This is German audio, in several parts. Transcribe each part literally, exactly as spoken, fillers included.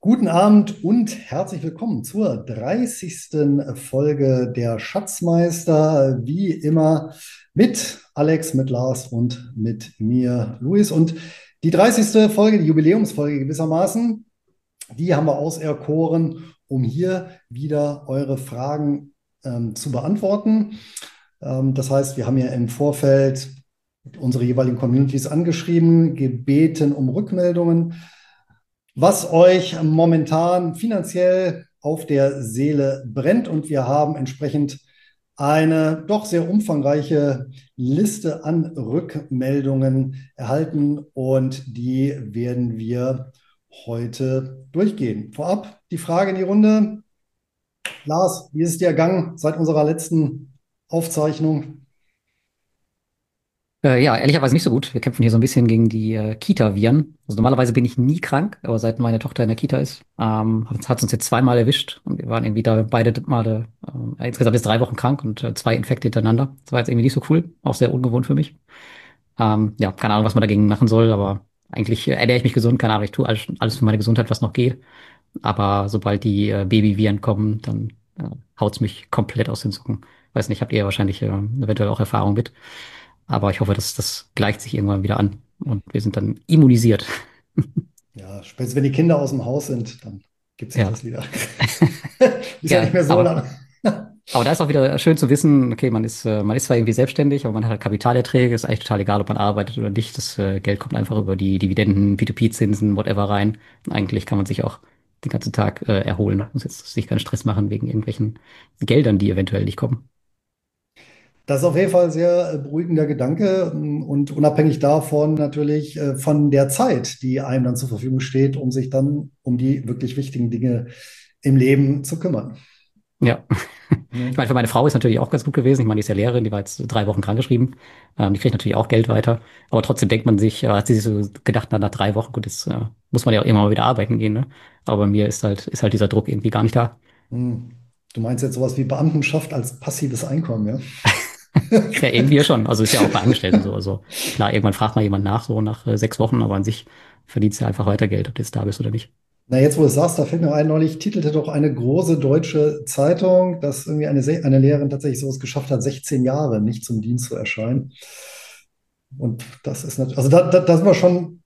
Guten Abend und herzlich willkommen zur dreißigsten Folge der Schatzmeister. Wie immer mit Alex, mit Lars und mit mir, Luis. Und die dreißigste Folge, die Jubiläumsfolge gewissermaßen, die haben wir auserkoren, um hier wieder eure Fragen ähm, zu beantworten. Ähm, das heißt, wir haben ja im Vorfeld unsere jeweiligen Communities angeschrieben, gebeten um Rückmeldungen, was euch momentan finanziell auf der Seele brennt. Und wir haben entsprechend eine doch sehr umfangreiche Liste an Rückmeldungen erhalten und die werden wir heute durchgehen. Vorab die Frage in die Runde. Lars, wie ist es dir ergangen seit unserer letzten Aufzeichnung? Äh, ja, ehrlicherweise nicht so gut. Wir kämpfen hier so ein bisschen gegen die äh, Kita-Viren. Also normalerweise bin ich nie krank, aber seit meine Tochter in der Kita ist, ähm, hat es uns jetzt zweimal erwischt und wir waren irgendwie da beide Male äh, insgesamt jetzt drei Wochen krank und äh, zwei Infekte hintereinander. Das war jetzt irgendwie nicht so cool, auch sehr ungewohnt für mich. Ähm, ja, keine Ahnung, was man dagegen machen soll, aber eigentlich äh, ernähre ich mich gesund, keine Ahnung, ich tue alles, alles für meine Gesundheit, was noch geht. Aber sobald die äh, Babyviren kommen, dann äh, haut's mich komplett aus den Socken. Weiß nicht, habt ihr ja wahrscheinlich äh, eventuell auch Erfahrung mit. Aber ich hoffe, dass das gleicht sich irgendwann wieder an und wir sind dann immunisiert. Ja, spätestens wenn die Kinder aus dem Haus sind, dann gibt sich Ja, das wieder. Ist ja nicht ja, mehr so aber, lange. aber da ist auch wieder schön zu wissen, okay, man ist, äh, man ist zwar irgendwie selbstständig, aber man hat halt Kapitalerträge, ist eigentlich total egal, ob man arbeitet oder nicht. Das äh, Geld kommt einfach über die Dividenden, P zwei P-Zinsen, whatever rein. Und eigentlich kann man sich auch den ganzen Tag äh, erholen, muss jetzt sich keinen Stress machen wegen irgendwelchen Geldern, die eventuell nicht kommen. Das ist auf jeden Fall ein sehr äh, beruhigender Gedanke ähm, und unabhängig davon natürlich äh, von der Zeit, die einem dann zur Verfügung steht, um sich dann um die wirklich wichtigen Dinge im Leben zu kümmern. Ja. Ich Ne? meine, für meine Frau ist natürlich auch ganz gut gewesen. Ich meine, die ist ja Lehrerin, die war jetzt drei Wochen krankgeschrieben. Ähm, die kriegt natürlich auch Geld weiter. Aber trotzdem denkt man sich, äh, hat sie sich so gedacht, na, nach drei Wochen, gut, jetzt äh, muss man ja auch immer mal wieder arbeiten gehen, ne? Aber bei mir ist halt, ist halt dieser Druck irgendwie gar nicht da. Hm. Du meinst jetzt sowas wie Beamtenschaft als passives Einkommen, ja? Ja, irgendwie ja schon. Also ist ja auch bei Angestellten so. Also klar, irgendwann fragt mal jemand nach, so nach äh, sechs Wochen, aber an sich verdienst du ja einfach weiter Geld, ob du jetzt da bist oder nicht. Na, jetzt, wo du es sagst, da fällt mir ein, neulich titelte doch eine große deutsche Zeitung, dass irgendwie eine, Se- eine Lehrerin tatsächlich sowas geschafft hat, sechzehn Jahre nicht zum Dienst zu erscheinen. Und das ist natürlich, also da, da, da sind wir schon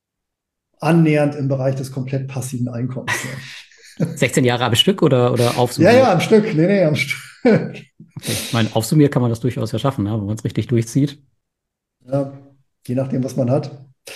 annähernd im Bereich des komplett passiven Einkommens. Ja. sechzehn Jahre am Stück oder, oder Ja, ja, aufsummiert? am Stück. Nee, nee, am Stück. Okay. Ich meine, aufsummiert kann man das durchaus ja schaffen, ne? Wenn man es richtig durchzieht. Ja, je nachdem, was man hat.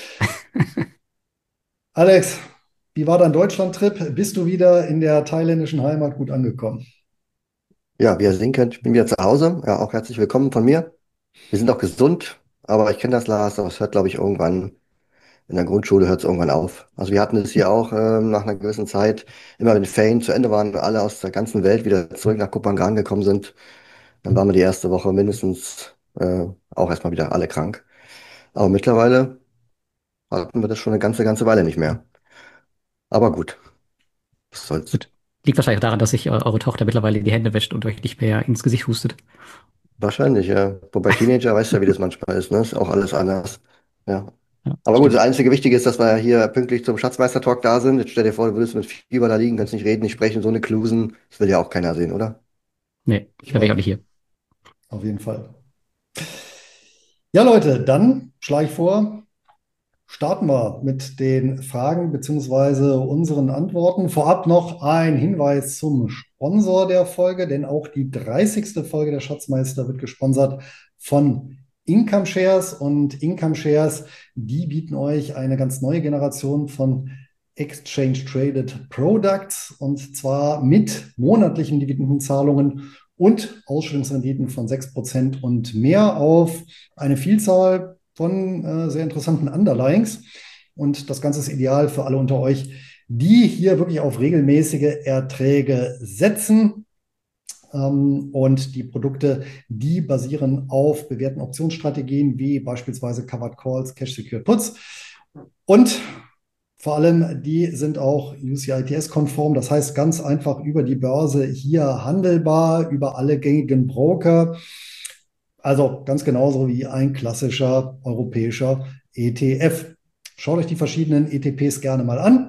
Alex, wie war dein Deutschland-Trip? Bist du wieder in der thailändischen Heimat gut angekommen? Ja, wie ihr sehen könnt, ich bin wieder zu Hause. Ja, auch herzlich willkommen von mir. Wir sind auch gesund, aber ich kenne das, Lars, aber es hört, glaube ich, irgendwann, in der Grundschule hört es irgendwann auf. Also wir hatten es hier auch ähm, nach einer gewissen Zeit, immer wenn die Ferien zu Ende waren und alle aus der ganzen Welt wieder zurück nach Kopangan gekommen sind, dann waren wir die erste Woche mindestens äh, auch erstmal wieder alle krank. Aber mittlerweile hatten wir das schon eine ganze, ganze Weile nicht mehr. Aber gut, was soll's. Gut. Liegt wahrscheinlich auch daran, dass sich äh, eure Tochter mittlerweile die Hände wäscht und euch nicht mehr ins Gesicht hustet. Wahrscheinlich, ja. Wobei Teenager weißt ja, wie das manchmal ist, ne? Ist auch alles anders. Ja. Ja, Aber gut, das stimmt. einzige Wichtige ist, dass wir hier pünktlich zum Schatzmeister-Talk da sind. Jetzt stell dir vor, du würdest mit Fieber da liegen, kannst nicht reden, nicht sprechen, so eine Klusen. Das will ja auch keiner sehen, oder? Nee, Ich da wäre ich auch mal, nicht hier. auf jeden Fall. Ja, Leute, dann schlage ich vor, starten wir mit den Fragen beziehungsweise unseren Antworten. Vorab noch ein Hinweis zum Sponsor der Folge, denn auch die dreißigste Folge der Schatzmeister wird gesponsert von Income Shares und Income Shares, die bieten euch eine ganz neue Generation von Exchange Traded Products und zwar mit monatlichen Dividendenzahlungen und Ausschüttungsrenditen von sechs Prozent und mehr auf eine Vielzahl von äh, sehr interessanten Underlyings. Und das Ganze ist ideal für alle unter euch, die hier wirklich auf regelmäßige Erträge setzen. Ähm, und die Produkte, die basieren auf bewährten Optionsstrategien wie beispielsweise Covered Calls, Cash Secured Puts. Und vor allem, die sind auch U C I T S-konform, das heißt ganz einfach über die Börse hier handelbar, über alle gängigen Broker. Also ganz genauso wie ein klassischer europäischer E T F. Schaut euch die verschiedenen E T Ps gerne mal an.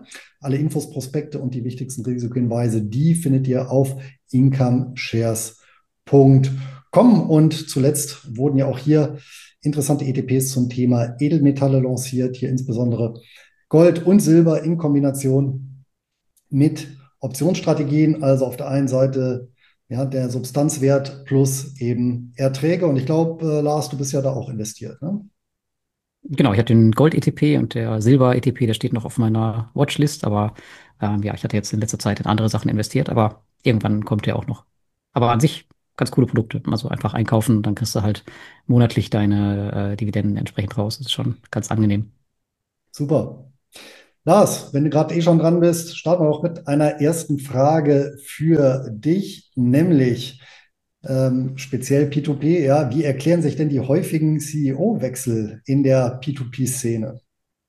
Alle Infos, Prospekte und die wichtigsten Risikohinweise, die findet ihr auf incomeshares punkt com. Und zuletzt wurden ja auch hier interessante E T Ps zum Thema Edelmetalle lanciert, hier insbesondere Gold und Silber in Kombination mit Optionsstrategien, also auf der einen Seite ja, der Substanzwert plus eben Erträge. Und ich glaube, äh, Lars, du bist ja da auch investiert, ne? Genau, ich hatte den Gold-E T P und der Silber-E T P, der steht noch auf meiner Watchlist, aber ähm, ja, ich hatte jetzt in letzter Zeit in andere Sachen investiert, aber irgendwann kommt der auch noch. Aber an sich ganz coole Produkte. Also einfach einkaufen, dann kriegst du halt monatlich deine äh, Dividenden entsprechend raus. Das ist schon ganz angenehm. Super. Lars, wenn du gerade eh schon dran bist, starten wir auch mit einer ersten Frage für dich, nämlich ähm, speziell P zwei P. Ja, wie erklären sich denn die häufigen C E O-Wechsel in der P zwei P-Szene?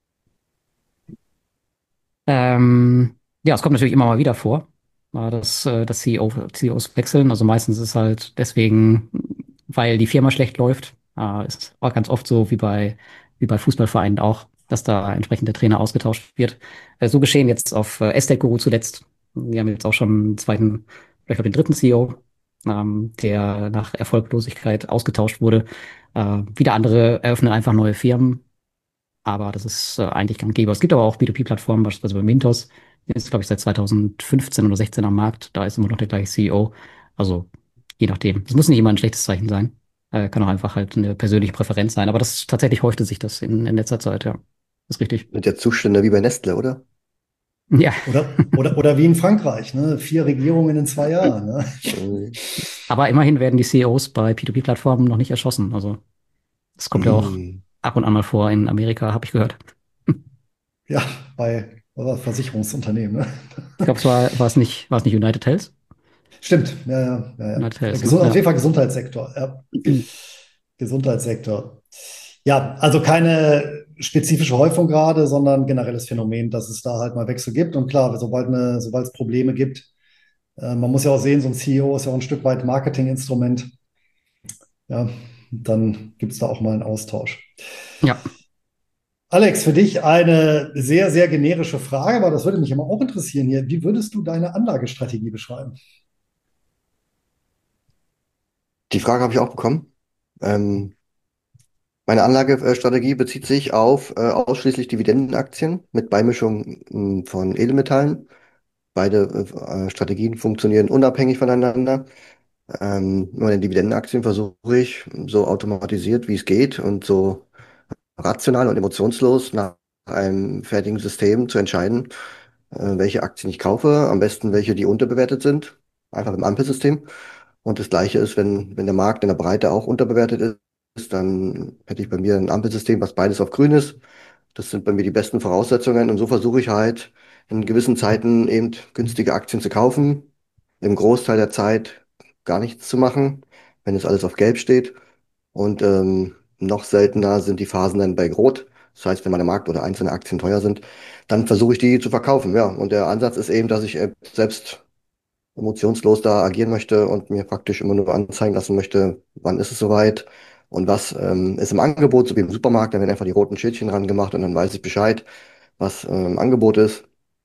Ähm, ja, es kommt natürlich immer mal wieder vor, äh, dass, äh, dass C E O, C E Os wechseln. Also meistens ist es halt deswegen, weil die Firma schlecht läuft. Äh, ist auch ganz oft so wie bei, wie bei Fußballvereinen auch, dass da entsprechend der Trainer ausgetauscht wird. Äh, so geschehen jetzt auf äh, Estate Guru zuletzt. Wir haben jetzt auch schon einen zweiten, vielleicht auch den dritten C E O, ähm, der nach Erfolglosigkeit ausgetauscht wurde. Äh, wieder andere eröffnen einfach neue Firmen, aber das ist äh, eigentlich gang und gäbe. Es gibt aber auch B zwei P-Plattformen, beispielsweise bei Mintos. Der ist, glaube ich, seit zwanzig fünfzehn oder sechzehn am Markt. Da ist immer noch der gleiche C E O. Also je nachdem. Es muss nicht immer ein schlechtes Zeichen sein. Äh, kann auch einfach halt eine persönliche Präferenz sein. Aber das tatsächlich häufte sich das in, in letzter Zeit, ja. Das ist richtig. Sind ja Zustände wie bei Nestle, oder? Ja, Oder, oder, oder wie in Frankreich, ne? Vier Regierungen in zwei Jahren. Ne? Äh, aber immerhin werden die C E Os bei P zwei P-Plattformen noch nicht erschossen. Also das kommt ja auch mm. ab und an mal vor in Amerika, habe ich gehört. Ja, bei oder Versicherungsunternehmen. Ne? Ich glaube, es war, war es nicht, war es nicht United Health? Stimmt, ja, ja, ja, United ja. Health, ne? Gesund, auf Ja. jeden Fall Gesundheitssektor. Ja. Gesundheitssektor. Ja, also keine spezifische Häufung gerade, sondern generelles Phänomen, dass es da halt mal Wechsel gibt. Und klar, sobald eine, sobald es Probleme gibt, äh, man muss ja auch sehen, so ein C E O ist ja auch ein Stück weit Marketinginstrument. Ja, dann gibt es da auch mal einen Austausch. Ja. Alex, für dich eine sehr, sehr generische Frage, aber das würde mich immer auch interessieren hier. Wie würdest du deine Anlagestrategie beschreiben? Die Frage habe ich auch bekommen. Ähm, Meine Anlagestrategie bezieht sich auf äh, ausschließlich Dividendenaktien mit Beimischung mh, von Edelmetallen. Beide äh, Strategien funktionieren unabhängig voneinander. Ähm, bei den Dividendenaktien versuche ich so automatisiert wie es geht und so rational und emotionslos nach einem fertigen System zu entscheiden, äh, welche Aktien ich kaufe, am besten welche, die unterbewertet sind, einfach im Ampelsystem. Und das Gleiche ist, wenn, wenn der Markt in der Breite auch unterbewertet ist, dann hätte ich bei mir ein Ampelsystem, was beides auf grün ist. Das sind bei mir die besten Voraussetzungen. Und so versuche ich halt in gewissen Zeiten eben günstige Aktien zu kaufen, im Großteil der Zeit gar nichts zu machen, wenn es alles auf Gelb steht. Und ähm, noch seltener sind die Phasen dann bei Rot. Das heißt, wenn meine Markt- oder einzelne Aktien teuer sind, dann versuche ich die zu verkaufen. Ja, und der Ansatz ist eben, dass ich äh, selbst emotionslos da agieren möchte und mir praktisch immer nur anzeigen lassen möchte, wann ist es soweit und was ähm, ist im Angebot, so wie im Supermarkt. Da werden einfach die roten Schildchen dran gemacht und dann weiß ich Bescheid, was äh, im Angebot ist.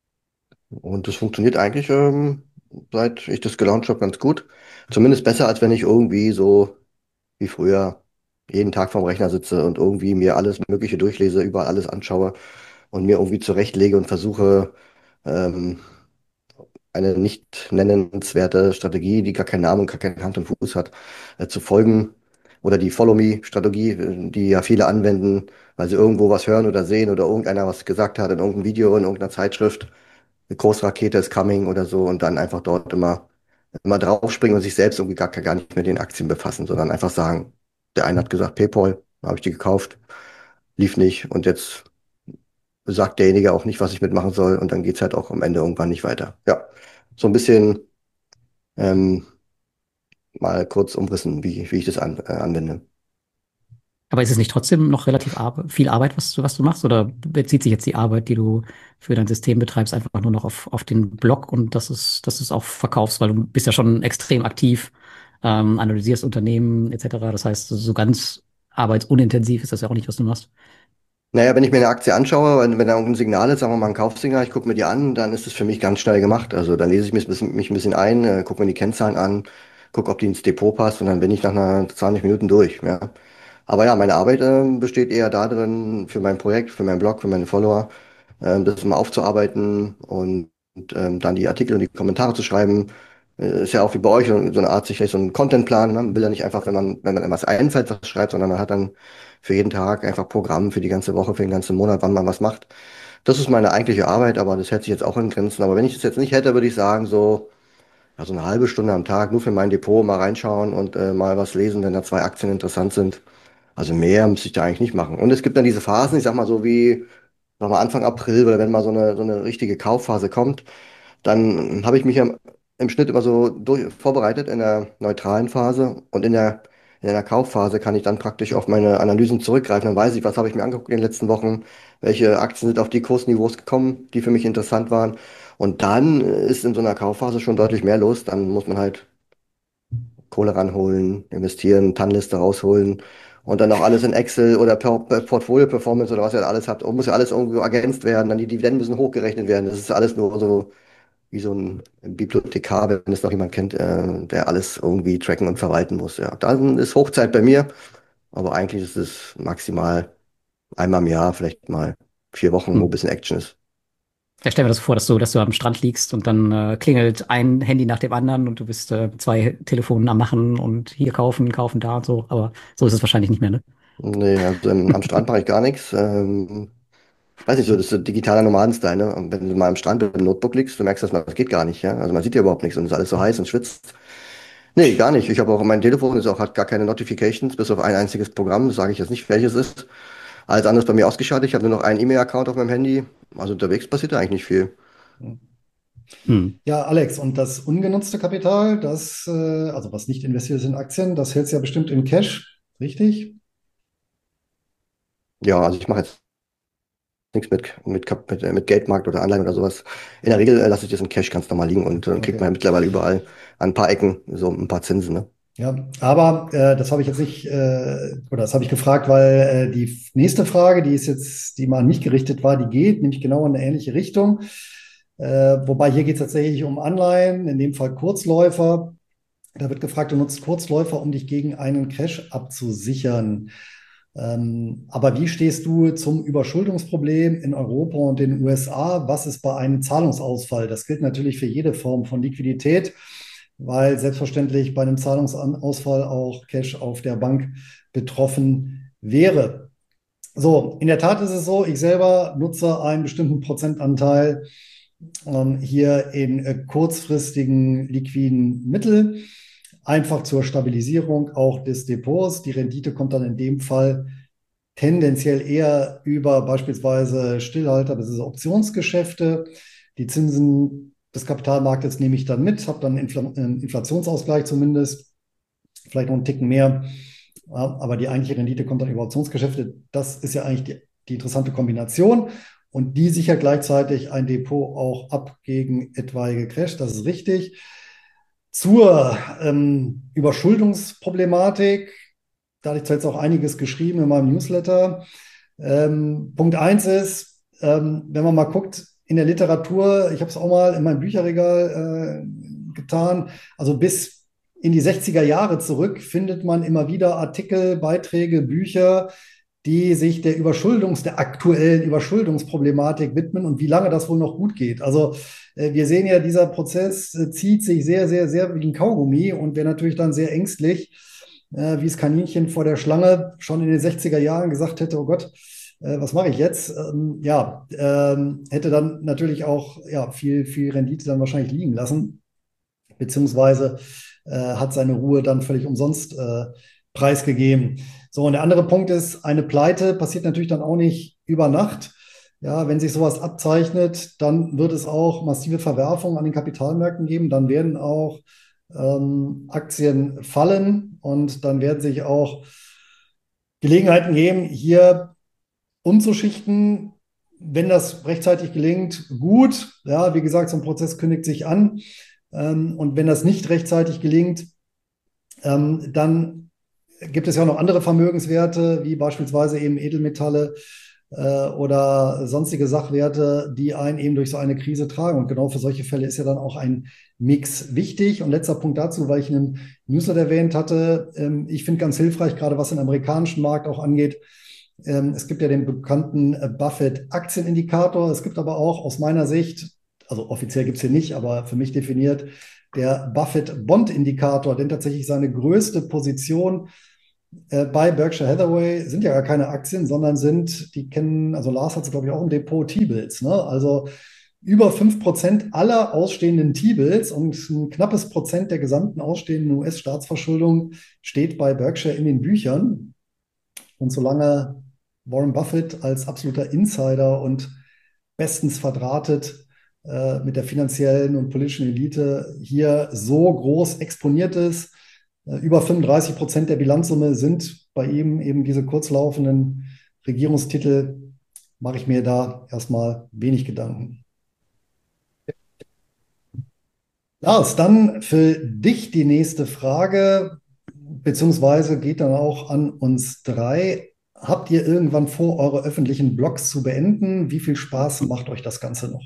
Und das funktioniert eigentlich, ähm, seit ich das gelauncht habe, ganz gut. Zumindest besser, als wenn ich irgendwie so wie früher jeden Tag vorm Rechner sitze und irgendwie mir alles Mögliche durchlese, überall alles anschaue und mir irgendwie zurechtlege und versuche, ähm, eine nicht nennenswerte Strategie, die gar keinen Namen und gar keine Hand und Fuß hat, äh, zu folgen. Oder die Follow-Me-Strategie, äh, die ja viele anwenden, weil sie irgendwo was hören oder sehen oder irgendeiner was gesagt hat in irgendeinem Video, in irgendeiner Zeitschrift. Eine Großrakete ist coming oder so und dann einfach dort immer, immer draufspringen und sich selbst irgendwie gar, gar nicht mit den Aktien befassen, sondern einfach sagen, der eine hat gesagt, PayPal, habe ich die gekauft, lief nicht und jetzt sagt derjenige auch nicht, was ich mitmachen soll und dann geht's halt auch am Ende irgendwann nicht weiter. Ja, so ein bisschen ähm, mal kurz umrissen, wie, wie ich das an, äh, anwende. Aber ist es nicht trotzdem noch relativ ar viel Arbeit, was du, was du machst? Oder bezieht sich jetzt die Arbeit, die du für dein System betreibst, einfach nur noch auf, auf den Blog und dass es, dass du es auch verkaufst, weil du bist ja schon extrem aktiv, ähm, analysierst Unternehmen et cetera. Das heißt, so ganz arbeitsunintensiv ist das ja auch nicht, was du machst. Naja, wenn ich mir eine Aktie anschaue, wenn, wenn da irgendein Signal ist, sagen wir mal ein Kaufsignal, ich gucke mir die an, dann ist es für mich ganz schnell gemacht. Also dann lese ich mich, ein bisschen- mich ein bisschen ein, äh, gucke mir die Kennzahlen an, gucke, ob die ins Depot passt und dann bin ich nach einer zwanzig Minuten durch. Ja. Aber ja, meine Arbeit ähm, besteht eher darin, für mein Projekt, für meinen Blog, für meine Follower, ähm, das mal aufzuarbeiten und, und ähm, dann die Artikel und die Kommentare zu schreiben. Äh, ist ja auch wie bei euch so so eine Art, sich vielleicht so einen Contentplan. Ne? Man will ja nicht einfach, wenn man, wenn man etwas einfällt, was schreibt, sondern man hat dann für jeden Tag einfach Programm für die ganze Woche, für den ganzen Monat, wann man was macht. Das ist meine eigentliche Arbeit, aber das hält sich jetzt auch in Grenzen. Aber wenn ich das jetzt nicht hätte, würde ich sagen, so, also eine halbe Stunde am Tag nur für mein Depot mal reinschauen und äh, mal was lesen, wenn da zwei Aktien interessant sind. Also mehr müsste ich da eigentlich nicht machen. Und es gibt dann diese Phasen, ich sag mal so wie sag mal Anfang April oder wenn mal so eine, so eine richtige Kaufphase kommt, dann habe ich mich im, im Schnitt immer so durch, vorbereitet in der neutralen Phase und in der, in der Kaufphase kann ich dann praktisch auf meine Analysen zurückgreifen. Dann weiß ich, was habe ich mir angeguckt in den letzten Wochen, welche Aktien sind auf die Kursniveaus gekommen, die für mich interessant waren. Und dann ist in so einer Kaufphase schon deutlich mehr los. Dann muss man halt Kohle ranholen, investieren, TAN-Liste rausholen und dann auch alles in Excel oder per, per Portfolio Performance oder was ihr alles habt. Muss ja alles irgendwo ergänzt werden, dann die Dividenden müssen hochgerechnet werden. Das ist alles nur so wie so ein Bibliothekar, wenn es noch jemand kennt, äh, der alles irgendwie tracken und verwalten muss. Ja, dann ist Hochzeit bei mir, aber eigentlich ist es maximal einmal im Jahr, vielleicht mal vier Wochen, wo ein Hm. bisschen Action ist. Ja, stell mir das vor, dass du, dass du am Strand liegst und dann äh, klingelt ein Handy nach dem anderen und du bist äh, mit zwei Telefonen am Machen und hier kaufen, kaufen da und so. Aber so ist es wahrscheinlich nicht mehr, ne? Nee, also ähm, am Strand mache ich gar nichts. Ähm, weiß nicht, so, das ist so digitaler Nomadenstyle, ne? Und wenn du mal am Strand mit dem Notebook liegst, du merkst erstmal, das geht gar nicht, ja? Also man sieht ja überhaupt nichts und es ist alles so heiß und schwitzt. Nee, gar nicht. Ich habe auch mein Telefon, ist auch, hat gar keine Notifications, bis auf ein einziges Programm, das sage ich jetzt nicht, welches ist. Alles andere ist bei mir ausgeschaltet. Ich habe nur noch einen E-Mail-Account auf meinem Handy. Also unterwegs passiert da eigentlich nicht viel. Hm. Ja, Alex, und das ungenutzte Kapital, das, äh, also was nicht investiert ist in Aktien, das hältst du ja bestimmt in Cash, richtig? Ja, also ich mache jetzt nichts mit, mit, Kap- mit, äh, mit Geldmarkt oder Anleihen oder sowas. In der Regel äh, lasse ich das in Cash ganz normal liegen und dann kriegt man ja Okay. mittlerweile überall an ein paar Ecken so ein paar Zinsen, ne? Ja, aber äh, das habe ich jetzt nicht, äh, oder das habe ich gefragt, weil äh, die nächste Frage, die ist jetzt, die mal an mich gerichtet war, die geht nämlich genau in eine ähnliche Richtung. Äh, wobei hier geht es tatsächlich um Anleihen, in dem Fall Kurzläufer. Da wird gefragt, du nutzt Kurzläufer, um dich gegen einen Crash abzusichern. Ähm, aber wie stehst du zum Überschuldungsproblem in Europa und den U S A? Was ist bei einem Zahlungsausfall? Das gilt natürlich für jede Form von Liquidität, weil selbstverständlich bei einem Zahlungsausfall auch Cash auf der Bank betroffen wäre. So, in der Tat ist es so, ich selber nutze einen bestimmten Prozentanteil ähm, hier in äh, kurzfristigen liquiden Mittel, einfach zur Stabilisierung auch des Depots. Die Rendite kommt dann in dem Fall tendenziell eher über beispielsweise Stillhalter bzw. Optionsgeschäfte. Die Zinsen des Kapitalmarktes nehme ich dann mit, habe dann Infl einen Inflationsausgleich zumindest, vielleicht noch einen Ticken mehr. Ja, aber die eigentliche Rendite kommt dann über Optionsgeschäfte. Das ist ja eigentlich die, die interessante Kombination. Und die sichert gleichzeitig ein Depot auch ab gegen etwaige Crash. Das ist richtig. Zur ähm, Überschuldungsproblematik, da hatte ich jetzt auch einiges geschrieben in meinem Newsletter. Ähm, Punkt eins ist, ähm, wenn man mal guckt in der Literatur, ich habe es auch mal in meinem Bücherregal äh, getan, also bis in die sechziger Jahre zurück findet man immer wieder Artikel, Beiträge, Bücher, die sich der Überschuldungs, der aktuellen Überschuldungsproblematik widmen und wie lange das wohl noch gut geht. Also äh, wir sehen ja, dieser Prozess äh, zieht sich sehr, sehr, sehr wie ein Kaugummi und wäre natürlich dann sehr ängstlich, äh, wie das Kaninchen vor der Schlange schon in den sechziger Jahren gesagt hätte, oh Gott, äh, was mache ich jetzt? Ähm, ja, ähm, hätte dann natürlich auch ja, viel, viel Rendite dann wahrscheinlich liegen lassen, beziehungsweise äh, hat seine Ruhe dann völlig umsonst äh, preisgegeben. So, und der andere Punkt ist, eine Pleite passiert natürlich dann auch nicht über Nacht. Ja, wenn sich sowas abzeichnet, dann wird es auch massive Verwerfungen an den Kapitalmärkten geben. Dann werden auch ähm, Aktien fallen und dann werden sich auch Gelegenheiten geben, hier umzuschichten. Wenn das rechtzeitig gelingt, gut. Ja, wie gesagt, so ein Prozess kündigt sich an. Ähm, und wenn das nicht rechtzeitig gelingt, ähm, dann gibt es ja auch noch andere Vermögenswerte, wie beispielsweise eben Edelmetalle, äh, oder sonstige Sachwerte, die einen eben durch so eine Krise tragen. Und genau für solche Fälle ist ja dann auch ein Mix wichtig. Und letzter Punkt dazu, weil ich einen Newsletter erwähnt hatte, ähm, ich finde ganz hilfreich, gerade was den amerikanischen Markt auch angeht. Ähm, es gibt ja den bekannten äh, Buffett-Aktienindikator. Es gibt aber auch aus meiner Sicht, also offiziell gibt es hier nicht, aber für mich definiert, der Buffett-Bond-Indikator, denn tatsächlich seine größte Position äh, bei Berkshire Hathaway sind ja gar keine Aktien, sondern sind, die kennen, also Lars hat es, glaube ich, auch im Depot, T-Bills. Ne? Also über fünf Prozent aller ausstehenden T-Bills und ein knappes Prozent der gesamten ausstehenden U S-Staatsverschuldung steht bei Berkshire in den Büchern. Und solange Warren Buffett als absoluter Insider und bestens verdrahtet äh, mit der finanziellen und politischen Elite hier so groß exponiert ist, äh, über fünfunddreißig Prozent der Bilanzsumme sind bei ihm eben diese kurzlaufenden Regierungstitel, mache ich mir da erstmal wenig Gedanken. Lars, dann für dich die nächste Frage, beziehungsweise geht dann auch an uns drei. Habt ihr irgendwann vor, eure öffentlichen Blogs zu beenden? Wie viel Spaß macht euch das Ganze noch?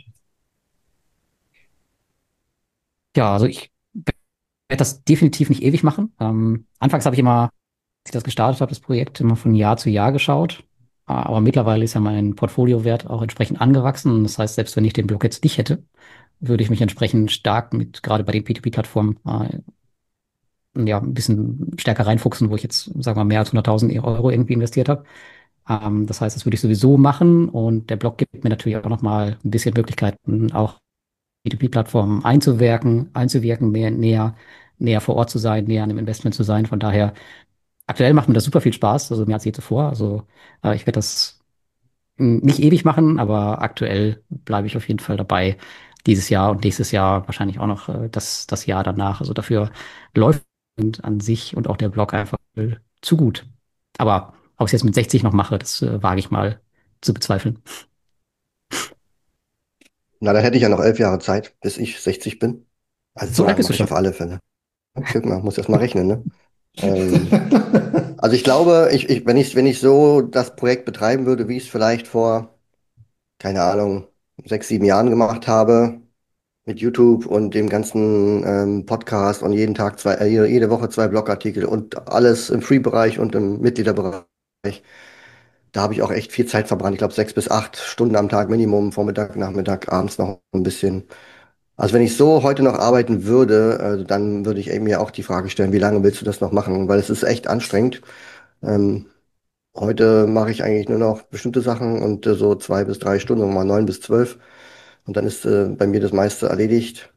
Ja, also ich werde das definitiv nicht ewig machen. Ähm, anfangs habe ich immer, als ich das gestartet habe, das Projekt immer von Jahr zu Jahr geschaut. Äh, Aber mittlerweile ist ja mein Portfoliowert auch entsprechend angewachsen. Und das heißt, selbst wenn ich den Blog jetzt nicht hätte, würde ich mich entsprechend stark mit, gerade bei den P zwei P-Plattformen, äh, ja, ein bisschen stärker reinfuchsen, wo ich jetzt, sagen wir mal, mehr als hunderttausend Euro irgendwie investiert habe. Ähm, das heißt, das würde ich sowieso machen. Und der Blog gibt mir natürlich auch nochmal ein bisschen Möglichkeiten, auch P zwei P-Plattformen einzuwirken, einzuwirken, mehr, näher, näher vor Ort zu sein, näher an dem Investment zu sein. Von daher, aktuell macht mir das super viel Spaß, also mehr als je zuvor. Also äh, ich werde das mh, nicht ewig machen, aber aktuell bleibe ich auf jeden Fall dabei. Dieses Jahr und nächstes Jahr wahrscheinlich auch noch äh, das, das Jahr danach. Also dafür läuft und an sich und auch der Blog einfach zu gut. Aber ob ich es jetzt mit sechzig noch mache, das äh, wage ich mal zu bezweifeln. Na, dann hätte ich ja noch elf Jahre Zeit, bis ich sechzig bin. Also so So alt lange bist du mache ich schon. auf alle Fälle. Guck mal, muss erst mal rechnen, ne? Ähm, also ich glaube, ich, ich, wenn ich, wenn ich so das Projekt betreiben würde, wie ich es vielleicht vor, keine Ahnung, sechs, sieben Jahren gemacht habe, mit YouTube und dem ganzen ähm, Podcast und jeden Tag zwei, äh, jede jede Woche zwei Blogartikel und alles im Free-Bereich und im Mitgliederbereich. Da habe ich auch echt viel Zeit verbrannt. Ich glaube, sechs bis acht Stunden am Tag Minimum, Vormittag, Nachmittag, abends noch ein bisschen. Also wenn ich so heute noch arbeiten würde, äh, dann würde ich eben mir auch die Frage stellen, wie lange willst du das noch machen? Weil es ist echt anstrengend. Ähm, Heute mache ich eigentlich nur noch bestimmte Sachen und äh, so zwei bis drei Stunden, mal neun bis zwölf. Und dann ist äh, bei mir das meiste erledigt.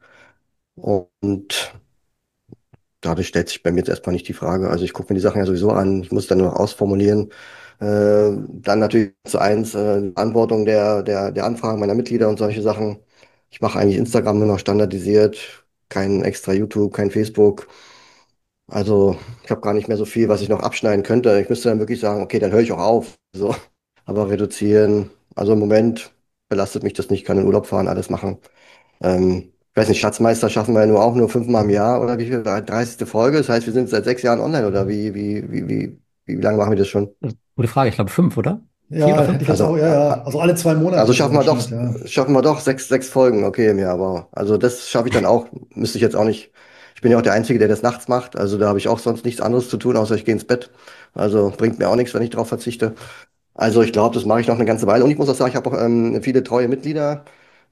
Und dadurch stellt sich bei mir jetzt erstmal nicht die Frage. Also ich gucke mir die Sachen ja sowieso an. Ich muss dann nur noch ausformulieren. Äh, Dann natürlich zu eins, äh, Beantwortung der, der, der Anfragen meiner Mitglieder und solche Sachen. Ich mache eigentlich Instagram nur noch standardisiert. Kein extra YouTube, kein Facebook. Also ich habe gar nicht mehr so viel, was ich noch abschneiden könnte. Ich müsste dann wirklich sagen, okay, dann höre ich auch auf. So. Aber reduzieren. Also im Moment belastet mich das nicht. Kann in Urlaub fahren, alles machen. Ähm, ich weiß nicht, Schatzmeister schaffen wir ja nur auch nur fünfmal im Jahr oder wie viel? dreißigste Folge. Das heißt, wir sind seit sechs Jahren online oder wie, wie, wie, wie, wie lange machen wir das schon? Gute Frage, ich glaube fünf, oder? Vier oder Ja, hätte fünf? ich jetzt auch, Also, ja, a- ja. a- Also alle zwei also Monate so schaffen im wir doch, Schnitt, ja. schaffen wir doch sechs, sechs Folgen, okay, im Jahr, aber also das schaffe ich dann auch, müsste ich jetzt auch nicht. Ich bin ja auch der Einzige, der das nachts macht, also da habe ich auch sonst nichts anderes zu tun, außer ich gehe ins Bett. Also bringt mir auch nichts, wenn ich darauf verzichte. Also ich glaube, das mache ich noch eine ganze Weile und ich muss auch sagen, ich habe auch ähm, viele treue Mitglieder,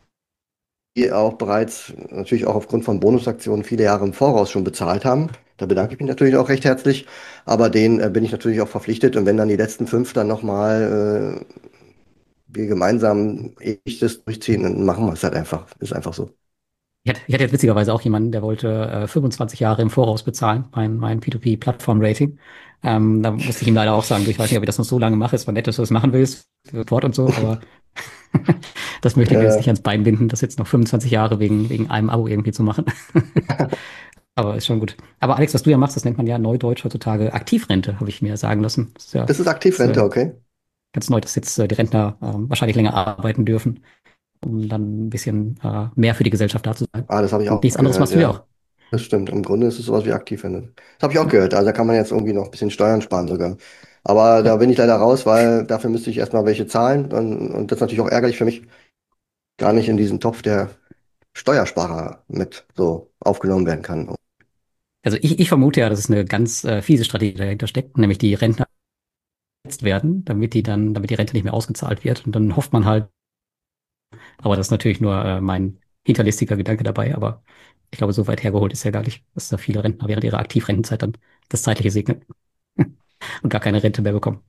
die auch bereits natürlich auch aufgrund von Bonusaktionen viele Jahre im Voraus schon bezahlt haben. Da bedanke ich mich natürlich auch recht herzlich. Aber denen äh, bin ich natürlich auch verpflichtet. Und wenn dann die letzten fünf dann nochmal äh, wir gemeinsam ewig das durchziehen, dann machen wir es halt einfach. Ist einfach so. Ich hatte, ich hatte jetzt witzigerweise auch jemanden, der wollte äh, fünfundzwanzig Jahre im Voraus bezahlen, mein, mein P zwei P-Plattform-Rating. Ähm, da musste ich ihm leider auch sagen, du, ich weiß nicht, ob ich das noch so lange mache, ist war nett, dass du das machen willst, Support und so, aber das möchte ich mir jetzt Äh, nicht ans Bein binden, das jetzt noch fünfundzwanzig Jahre wegen, wegen einem Abo irgendwie zu machen. Aber ist schon gut. Aber Alex, was du ja machst, das nennt man ja neudeutsch heutzutage Aktivrente, habe ich mir sagen lassen. Das ist ja Das ist ist, Aktivrente, äh, okay? ganz neu, dass jetzt äh, die Rentner ähm, wahrscheinlich länger arbeiten dürfen, um dann ein bisschen äh, mehr für die Gesellschaft da zu sein. Ah, das habe ich Und auch nichts anderes gehört, machst du ja ja. auch. Das stimmt. Im Grunde ist es sowas wie Aktivrente. Das habe ich auch Ja. gehört. Also da kann man jetzt irgendwie noch ein bisschen Steuern sparen sogar. Aber da bin ich leider raus, weil dafür müsste ich erstmal welche zahlen. Und, und das ist natürlich auch ärgerlich für mich, gar nicht in diesen Topf der Steuersparer mit so aufgenommen werden kann. Also ich, ich vermute ja, dass es eine ganz äh, fiese Strategie dahinter steckt, nämlich die Rentner jetzt werden, damit die dann, damit die Rente nicht mehr ausgezahlt wird. Und dann hofft man halt, aber das ist natürlich nur äh, mein hinterlistiger Gedanke dabei, aber ich glaube, so weit hergeholt ist ja gar nicht, dass da viele Rentner während ihrer Aktivrentenzeit dann das Zeitliche segnen und gar keine Rente mehr bekommen.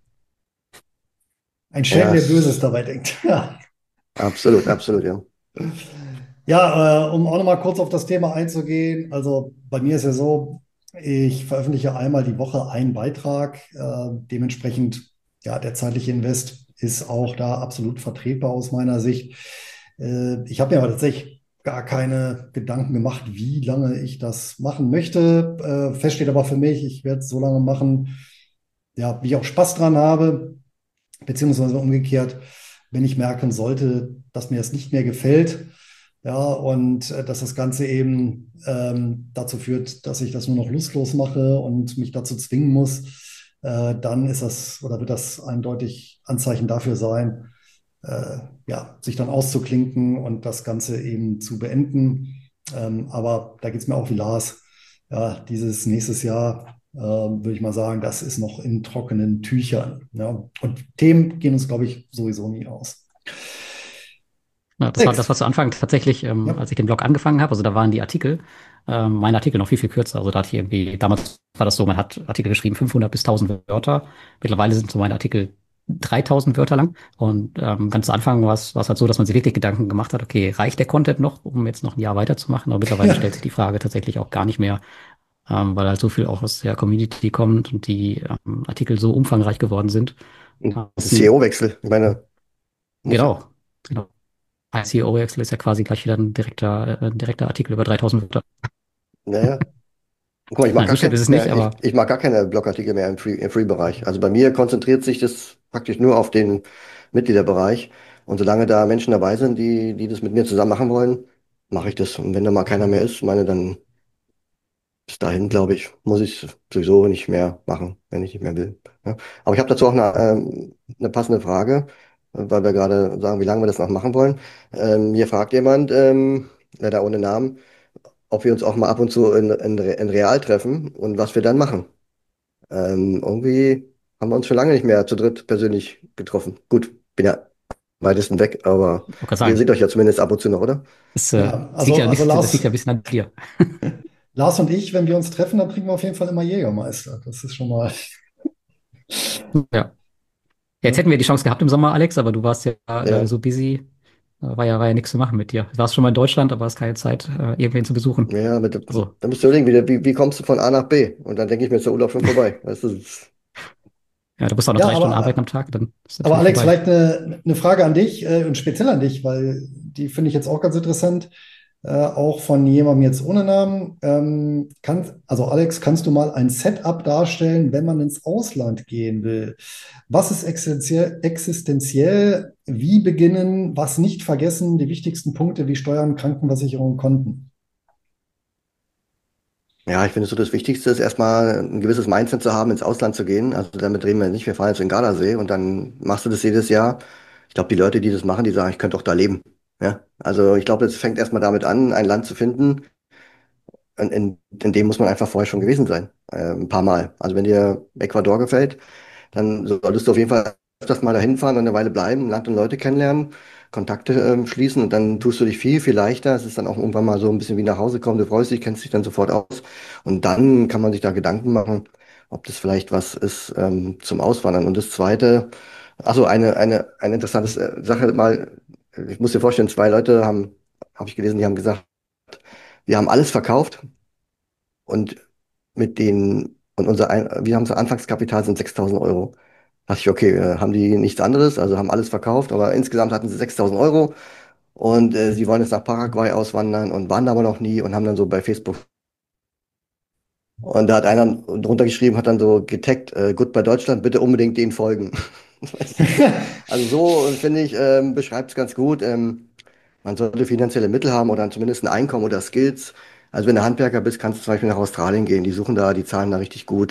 Ein Schelm, Ja, der Böses es- dabei denkt. Ja. absolut, absolut, ja. Ja, äh, um auch nochmal kurz auf das Thema einzugehen. Also bei mir ist ja so, ich veröffentliche einmal die Woche einen Beitrag. Äh, dementsprechend, ja, der zeitliche Invest ist auch da absolut vertretbar aus meiner Sicht. Äh, ich habe mir aber tatsächlich gar keine Gedanken gemacht, wie lange ich das machen möchte. Äh, fest steht aber für mich, ich werde es so lange machen, ja, wie ich auch Spaß dran habe, beziehungsweise umgekehrt, wenn ich merken sollte, dass mir es nicht mehr gefällt, ja, und äh, dass das Ganze eben ähm, dazu führt, dass ich das nur noch lustlos mache und mich dazu zwingen muss, äh, dann ist das oder wird das eindeutig Anzeichen dafür sein, äh, ja, sich dann auszuklinken und das Ganze eben zu beenden. Ähm, aber da geht es mir auch wie Lars. Ja, dieses nächstes Jahr, äh, würde ich mal sagen, das ist noch in trockenen Tüchern. Ja. Und Themen gehen uns, glaube ich, sowieso nie aus. Ja, das war das Sechs. war zu Anfang tatsächlich, ähm, Ja. als ich den Blog angefangen habe. Also da waren die Artikel, ähm, mein Artikel noch viel, viel kürzer. Also da hatte ich irgendwie, damals war das so, man hat Artikel geschrieben, fünfhundert bis tausend Wörter. Mittlerweile sind so meine Artikel dreitausend Wörter lang. Und ähm, ganz zu Anfang war es war es halt so, dass man sich wirklich Gedanken gemacht hat, okay, reicht der Content noch, um jetzt noch ein Jahr weiterzumachen? Aber mittlerweile stellt sich die Frage tatsächlich auch gar nicht mehr, ähm, weil halt so viel auch aus der Community kommt und die ähm, Artikel so umfangreich geworden sind. Und Ja, das das ist sind, C E O-Wechsel. Ich meine, muss ja. genau, genau. Ein C E O-Wechsel ist ja quasi gleich wieder ein direkter, äh, ein direkter Artikel über dreitausend Wörter. Naja. Guck mal, ich mache Nein, so gar schlimm ist kein, es nicht, mehr, aber ich, ich mache gar keine Blogartikel mehr im Free, im Free-Bereich. Also bei mir konzentriert sich das praktisch nur auf den Mitgliederbereich. Und solange da Menschen dabei sind, die, die das mit mir zusammen machen wollen, mache ich das. Und wenn da mal keiner mehr ist, meine, dann bis dahin, glaube ich, muss ich sowieso nicht mehr machen, wenn ich nicht mehr will. Ja. Aber ich habe dazu auch eine, ähm, eine passende Frage, äh, weil wir gerade sagen, wie lange wir das noch machen wollen. Ähm, hier fragt jemand, ähm, leider ohne Namen, ob wir uns auch mal ab und zu in, in, Re- in Real treffen und was wir dann machen. Ähm, irgendwie haben wir uns schon lange nicht mehr zu dritt persönlich getroffen. Gut, bin ja weitesten weg, aber ich wollte gerade ihr sagen, seht euch ja zumindest ab und zu noch, oder? es, äh, Ja, es liegt also, ja ein also bisschen, das liegt Lars, ja ein bisschen an dir. Lars und ich, wenn wir uns treffen, dann trinken wir auf jeden Fall immer Jägermeister. Das ist schon mal. Ja. Jetzt Ja, hätten wir die Chance gehabt im Sommer, Alex, aber du warst ja äh, Ja, so busy. Äh, War ja, war ja nichts zu machen mit dir. Du warst schon mal in Deutschland, aber hast keine Zeit, äh, irgendwen zu besuchen. ja, mit, Also, da musst du überlegen, wie, wie, wie kommst du von A nach B? Und dann denke ich mir, ist der Urlaub schon vorbei. Weißt du, das- ja, du musst auch noch ja, drei Stunden arbeiten aber, am Tag, dann ist aber natürlich Alex, vorbei. vielleicht eine, eine Frage an dich äh, und speziell an dich, weil die finde ich jetzt auch ganz interessant. Äh, auch von jemandem jetzt ohne Namen. Ähm, kann, also Alex, kannst du mal ein Setup darstellen, wenn man ins Ausland gehen will? Was ist existenziell, existenziell? Wie beginnen? Was nicht vergessen? Die wichtigsten Punkte wie Steuern, Krankenversicherung, Konten. ja, ich finde so das Wichtigste ist erstmal ein gewisses Mindset zu haben, ins Ausland zu gehen. Also damit reden wir nicht, wir fahren jetzt in den Gardasee und dann machst du das jedes Jahr. Ich glaube, die Leute, die das machen, die sagen, ich könnte doch da leben. Ja, also ich glaube, es fängt erstmal damit an, ein Land zu finden, in, in, in dem muss man einfach vorher schon gewesen sein, äh, ein paar Mal. Also wenn dir Ecuador gefällt, dann solltest du auf jeden Fall öfters mal dahin fahren und eine Weile bleiben, Land und Leute kennenlernen, Kontakte ähm, schließen und dann tust du dich viel, viel leichter. Es ist dann auch irgendwann mal so ein bisschen wie nach Hause kommen. Du freust dich, kennst dich dann sofort aus. Und dann kann man sich da Gedanken machen, ob das vielleicht was ist ähm, zum Auswandern. Und das Zweite, also eine, eine, eine interessante äh, Sache mal, ich muss dir vorstellen, zwei Leute haben, habe ich gelesen, die haben gesagt, wir haben alles verkauft und mit den, und unser, Ein wir haben unser Anfangskapital sind sechstausend Euro. Dachte ich, okay, äh, haben die nichts anderes, also haben alles verkauft, aber insgesamt hatten sie sechstausend Euro und äh, sie wollen jetzt nach Paraguay auswandern und waren da aber noch nie und haben dann so bei Facebook. Und da hat einer drunter geschrieben, hat dann so getaggt, äh, gut bei Deutschland, bitte unbedingt den folgen. Weißt du, so. Also so, finde ich, ähm, beschreibt es ganz gut. Ähm, man sollte finanzielle Mittel haben oder zumindest ein Einkommen oder Skills. Also wenn du Handwerker bist, kannst du zum Beispiel nach Australien gehen. Die suchen da, die zahlen da richtig gut.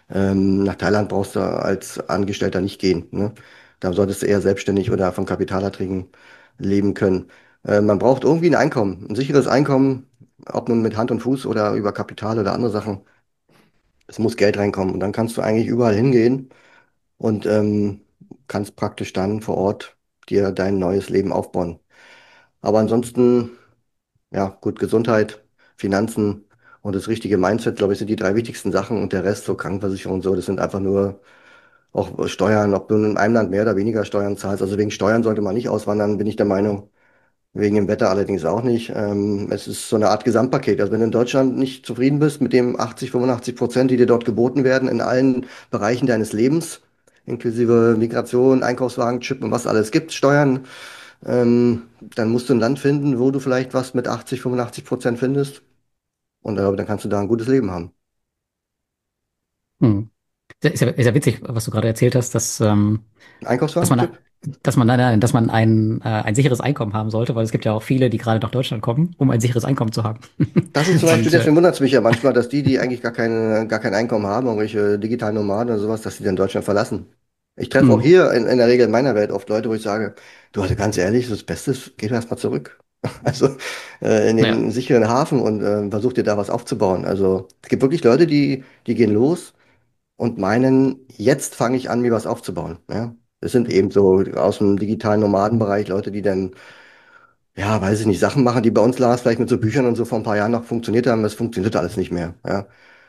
Ähm, nach Thailand brauchst du als Angestellter nicht gehen, ne? Da solltest du eher selbstständig oder von Kapitalerträgen leben können. Äh, man braucht irgendwie ein Einkommen, ein sicheres Einkommen, ob nun mit Hand und Fuß oder über Kapital oder andere Sachen. Es muss Geld reinkommen und dann kannst du eigentlich überall hingehen und ähm, kannst praktisch dann vor Ort dir dein neues Leben aufbauen. Aber ansonsten, ja, gut, Gesundheit, Finanzen und das richtige Mindset, glaube ich, sind die drei wichtigsten Sachen und der Rest, so Krankenversicherung und so, das sind einfach nur auch Steuern, ob du in einem Land mehr oder weniger Steuern zahlst. Also wegen Steuern sollte man nicht auswandern, bin ich der Meinung. Wegen dem Wetter allerdings auch nicht. Ähm, es ist so eine Art Gesamtpaket. Also wenn du in Deutschland nicht zufrieden bist mit dem achtzig, fünfundachtzig Prozent, die dir dort geboten werden in allen Bereichen deines Lebens, inklusive Migration, Einkaufswagen, Chip und was alles gibt, Steuern, ähm, dann musst du ein Land finden, wo du vielleicht was mit achtzig, fünfundachtzig Prozent findest. Und äh, dann kannst du da ein gutes Leben haben. Hm. Ist ja, ist ja witzig, was du gerade erzählt hast, dass, ähm, Ein dass Einkaufswagen, man, Chip? dass man, nein, nein, dass man ein, äh, ein sicheres Einkommen haben sollte, weil es gibt ja auch viele, die gerade nach Deutschland kommen, um ein sicheres Einkommen zu haben. Das ist zum Beispiel, Und äh, deswegen wundert es mich ja manchmal, dass die, die eigentlich gar keine, gar kein Einkommen haben, irgendwelche digitalen Nomaden oder sowas, dass die dann Deutschland verlassen. Ich treffe auch hm, hier in, in der Regel in meiner Welt oft Leute, wo ich sage, du, also ganz ehrlich, das Beste ist, geh doch erstmal zurück. Also äh, in naja, den sicheren Hafen und äh, versuch dir da was aufzubauen. Also es gibt wirklich Leute, die, die gehen los und meinen, jetzt fange ich an, mir was aufzubauen. Ja? Es sind eben so aus dem digitalen Nomadenbereich Leute, die dann ja, weiß ich nicht, Sachen machen, die bei uns, Lars, vielleicht mit so Büchern und so vor ein paar Jahren noch funktioniert haben, das funktioniert alles nicht mehr. Ja.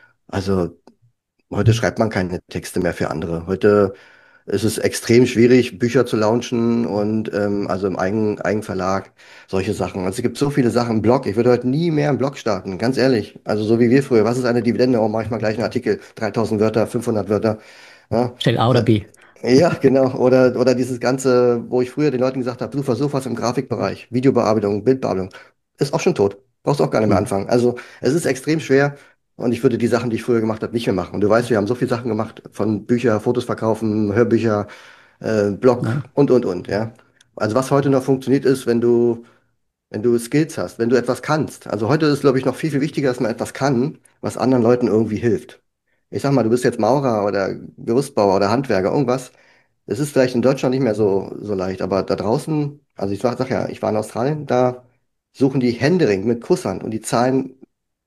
Also heute schreibt man keine Texte mehr für andere. Heute ist es extrem schwierig, Bücher zu launchen und ähm, also im Eigen, Eigenverlag, solche Sachen. Also es gibt so viele Sachen im Blog. Ich würde heute nie mehr einen Blog starten, ganz ehrlich. Also so wie wir früher. Was ist eine Dividende? Oh, mache ich mal gleich einen Artikel, dreitausend Wörter, fünfhundert Wörter. Ja. stell A oder B. Ja, genau. Oder, oder dieses Ganze, wo ich früher den Leuten gesagt habe, du versuch was im Grafikbereich, Videobearbeitung, Bildbearbeitung, ist auch schon tot. Brauchst auch gar nicht mehr Hm, anfangen. Also es ist extrem schwer und ich würde die Sachen, die ich früher gemacht habe, nicht mehr machen. Und du weißt, wir haben so viele Sachen gemacht, von Bücher, Fotos verkaufen, Hörbücher, äh, Blog ja. und, und, und, ja. Also was heute noch funktioniert ist, wenn du, wenn du Skills hast, wenn du etwas kannst. Also heute ist, glaube ich, noch viel, viel wichtiger, dass man etwas kann, was anderen Leuten irgendwie hilft. Ich sag mal, du bist jetzt Maurer oder Gerüstbauer oder Handwerker, irgendwas. Es ist vielleicht in Deutschland nicht mehr so, so leicht, aber da draußen, also ich sag, sag ja, ich war in Australien, da suchen die händeringend mit Kusshand und die zahlen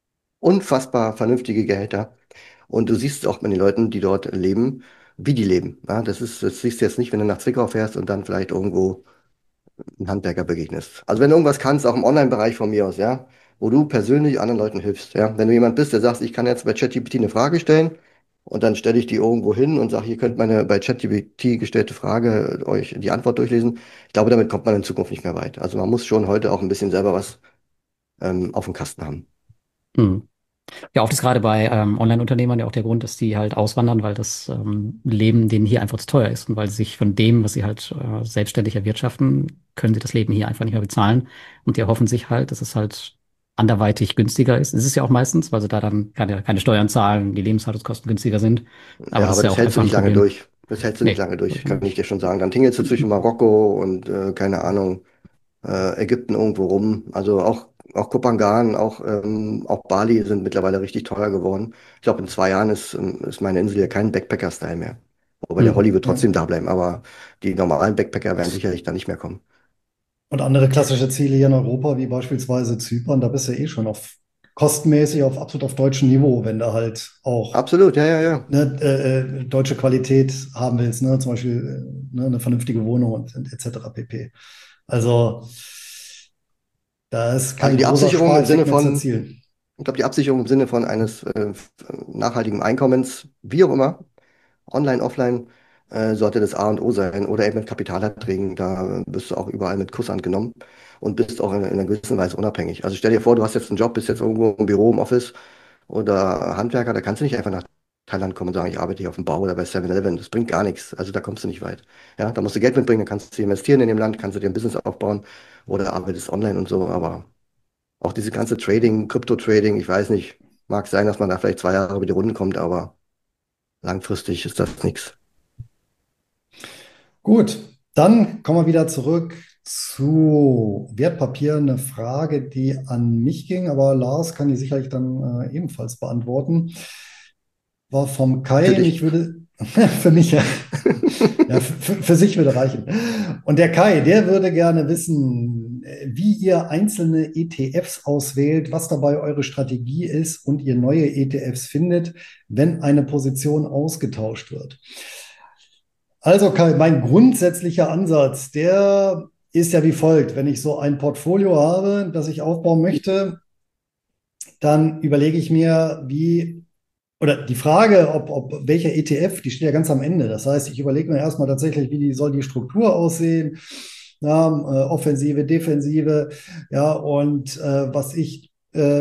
unfassbar vernünftige Gehälter. Und du siehst auch mit den Leuten, die dort leben, wie die leben. Ja, das ist, das siehst du jetzt nicht, wenn du nach Zwickau fährst und dann vielleicht irgendwo einem Handwerker begegnest. Also wenn du irgendwas kannst, auch im Online-Bereich von mir aus, ja, wo du persönlich anderen Leuten hilfst, ja. Wenn du jemand bist, der sagt, ich kann jetzt bei ChatGPT eine Frage stellen und dann stelle ich die irgendwo hin und sage, ihr könnt meine bei ChatGPT gestellte Frage äh, euch die Antwort durchlesen. Ich glaube, damit kommt man in Zukunft nicht mehr weit. Also man muss schon heute auch ein bisschen selber was ähm, auf dem Kasten haben. Hm. Ja, oft ist gerade bei ähm, Online-Unternehmern ja auch der Grund, dass die halt auswandern, weil das ähm, Leben denen hier einfach zu teuer ist und weil sie sich von dem, was sie halt äh, selbstständig erwirtschaften, können sie das Leben hier einfach nicht mehr bezahlen und die erhoffen sich halt, dass es halt anderweitig günstiger ist. Es ist ja auch meistens, weil sie da dann keine, keine Steuern zahlen, die Lebenshaltungskosten günstiger sind. Aber Ja, das aber ist ja das auch hältst du einfach ein nicht lange Problem. durch. Das hältst du nicht Nee, lange glaub durch, ich kann nicht. ich dir schon sagen. Dann tingelst du zwischen Marokko und äh, keine Ahnung, äh, Ägypten irgendwo rum. Also auch, auch Kopangan, auch, ähm, auch Bali sind mittlerweile richtig teuer geworden. Ich glaube, in zwei Jahren ist, ähm, ist meine Insel ja kein Backpacker-Style mehr. Wobei der Hm. Holly wird Ja. trotzdem da bleiben, aber die normalen Backpacker werden sicherlich da nicht mehr kommen. Und andere klassische Ziele hier in Europa, wie beispielsweise Zypern, da bist du eh schon auf kostenmäßig auf absolut auf deutschem Niveau, wenn du halt auch Absolut, ja, ja, ja. ne, äh, äh, deutsche Qualität haben willst, ne? Zum Beispiel äh, ne, eine vernünftige Wohnung und, und et cetera pp. Also da ist Also kein die großer Absicherung im Sinne Spareffekt mehr zu von, erzielen. ich glaube, die Absicherung im Sinne von eines äh, nachhaltigen Einkommens, wie auch immer, online, offline, äh, sollte das A und O sein. Oder eben mit Kapitalerträgen. Da bist du auch überall mit Kusshand genommen und bist auch in, in einer gewissen Weise unabhängig. Also stell dir vor, du hast jetzt einen Job, bist jetzt irgendwo im Büro, im Office oder Handwerker, da kannst du nicht einfach nach Thailand kommen und sagen, ich arbeite hier auf dem Bau oder bei Seven-Eleven. Das bringt gar nichts. Also da kommst du nicht weit. Ja, da musst du Geld mitbringen, dann kannst du investieren in dem Land, kannst du dir ein Business aufbauen oder arbeitest online und so. Aber auch diese ganze Trading, Krypto-Trading, ich weiß nicht, mag sein, dass man da vielleicht zwei Jahre über die Runden kommt, aber langfristig ist das nichts. Gut, dann kommen wir wieder zurück zu Wertpapieren. Eine Frage, die an mich ging, aber Lars kann die sicherlich dann äh, ebenfalls beantworten. war vom Für Kai. Ich dich. würde, für mich, ja, ja für, für sich würde reichen. Und der Kai, der würde gerne wissen, äh, wie ihr einzelne E T Fs auswählt, was dabei eure Strategie ist und ihr neue E T Fs findet, wenn eine Position ausgetauscht wird. Also Kai, mein grundsätzlicher Ansatz, der ist ja wie folgt. Wenn ich so ein Portfolio habe, das ich aufbauen möchte, dann überlege ich mir, wie, oder die Frage, ob, ob welcher E T F, die steht ja ganz am Ende. Das heißt, ich überlege mir erstmal tatsächlich, wie die, soll die Struktur aussehen, ja, äh, Offensive, Defensive, ja, und äh, was ich äh,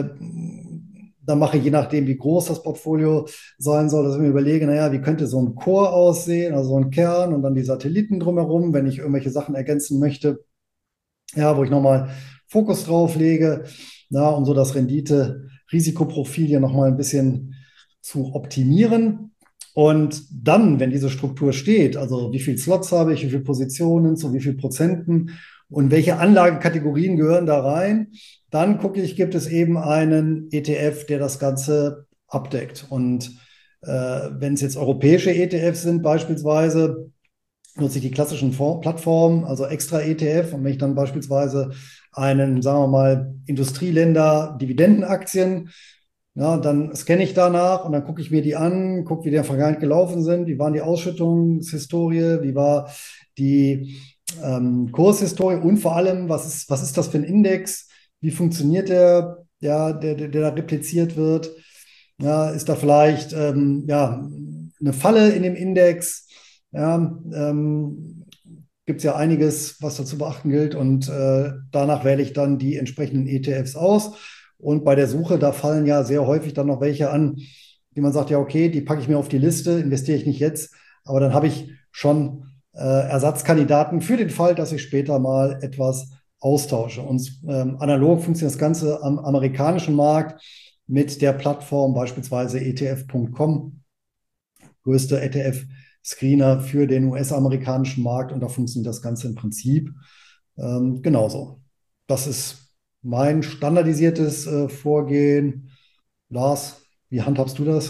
dann mache, je nachdem, wie groß das Portfolio sein soll, dass ich mir überlege, naja, wie könnte so ein Core aussehen, also so ein Kern und dann die Satelliten drumherum, wenn ich irgendwelche Sachen ergänzen möchte, ja, wo ich nochmal Fokus drauf lege, ja, um so das Rendite-Risikoprofil hier nochmal ein bisschen zu optimieren. Und dann, wenn diese Struktur steht, also wie viele Slots habe ich, wie viele Positionen, zu wie viel Prozenten und welche Anlagekategorien gehören da rein, dann gucke ich, gibt es eben einen E T F, der das Ganze abdeckt. Und äh, wenn es jetzt europäische E T Fs sind, beispielsweise, nutze ich die klassischen Fonds, Plattformen, also extra E T F. Und wenn ich dann beispielsweise einen, sagen wir mal, Industrieländer Dividendenaktien, ja, dann scanne ich danach und dann gucke ich mir die an, gucke, wie die in der Vergangenheit gelaufen sind, wie waren die Ausschüttungshistorie, wie war die ähm, Kurshistorie und vor allem, was ist, was ist das für ein Index, wie funktioniert der, ja, der, der, der da repliziert wird. Ja, ist da vielleicht ähm, ja, eine Falle in dem Index? Ja, ähm, gibt es ja einiges, was dazu beachten gilt. Und äh, danach wähle ich dann die entsprechenden E T Fs aus. Und bei der Suche, da fallen ja sehr häufig dann noch welche an, die man sagt, ja, okay, die packe ich mir auf die Liste, investiere ich nicht jetzt, aber dann habe ich schon äh, Ersatzkandidaten für den Fall, dass ich später mal etwas austausche. Und ähm, analog funktioniert das Ganze am amerikanischen Markt mit der Plattform beispielsweise E T F Punkt com, größte E T F-Screener für den U S-amerikanischen Markt, und da funktioniert das Ganze im Prinzip ähm, genauso. Das ist mein standardisiertes äh, Vorgehen. Lars, wie handhabst du das?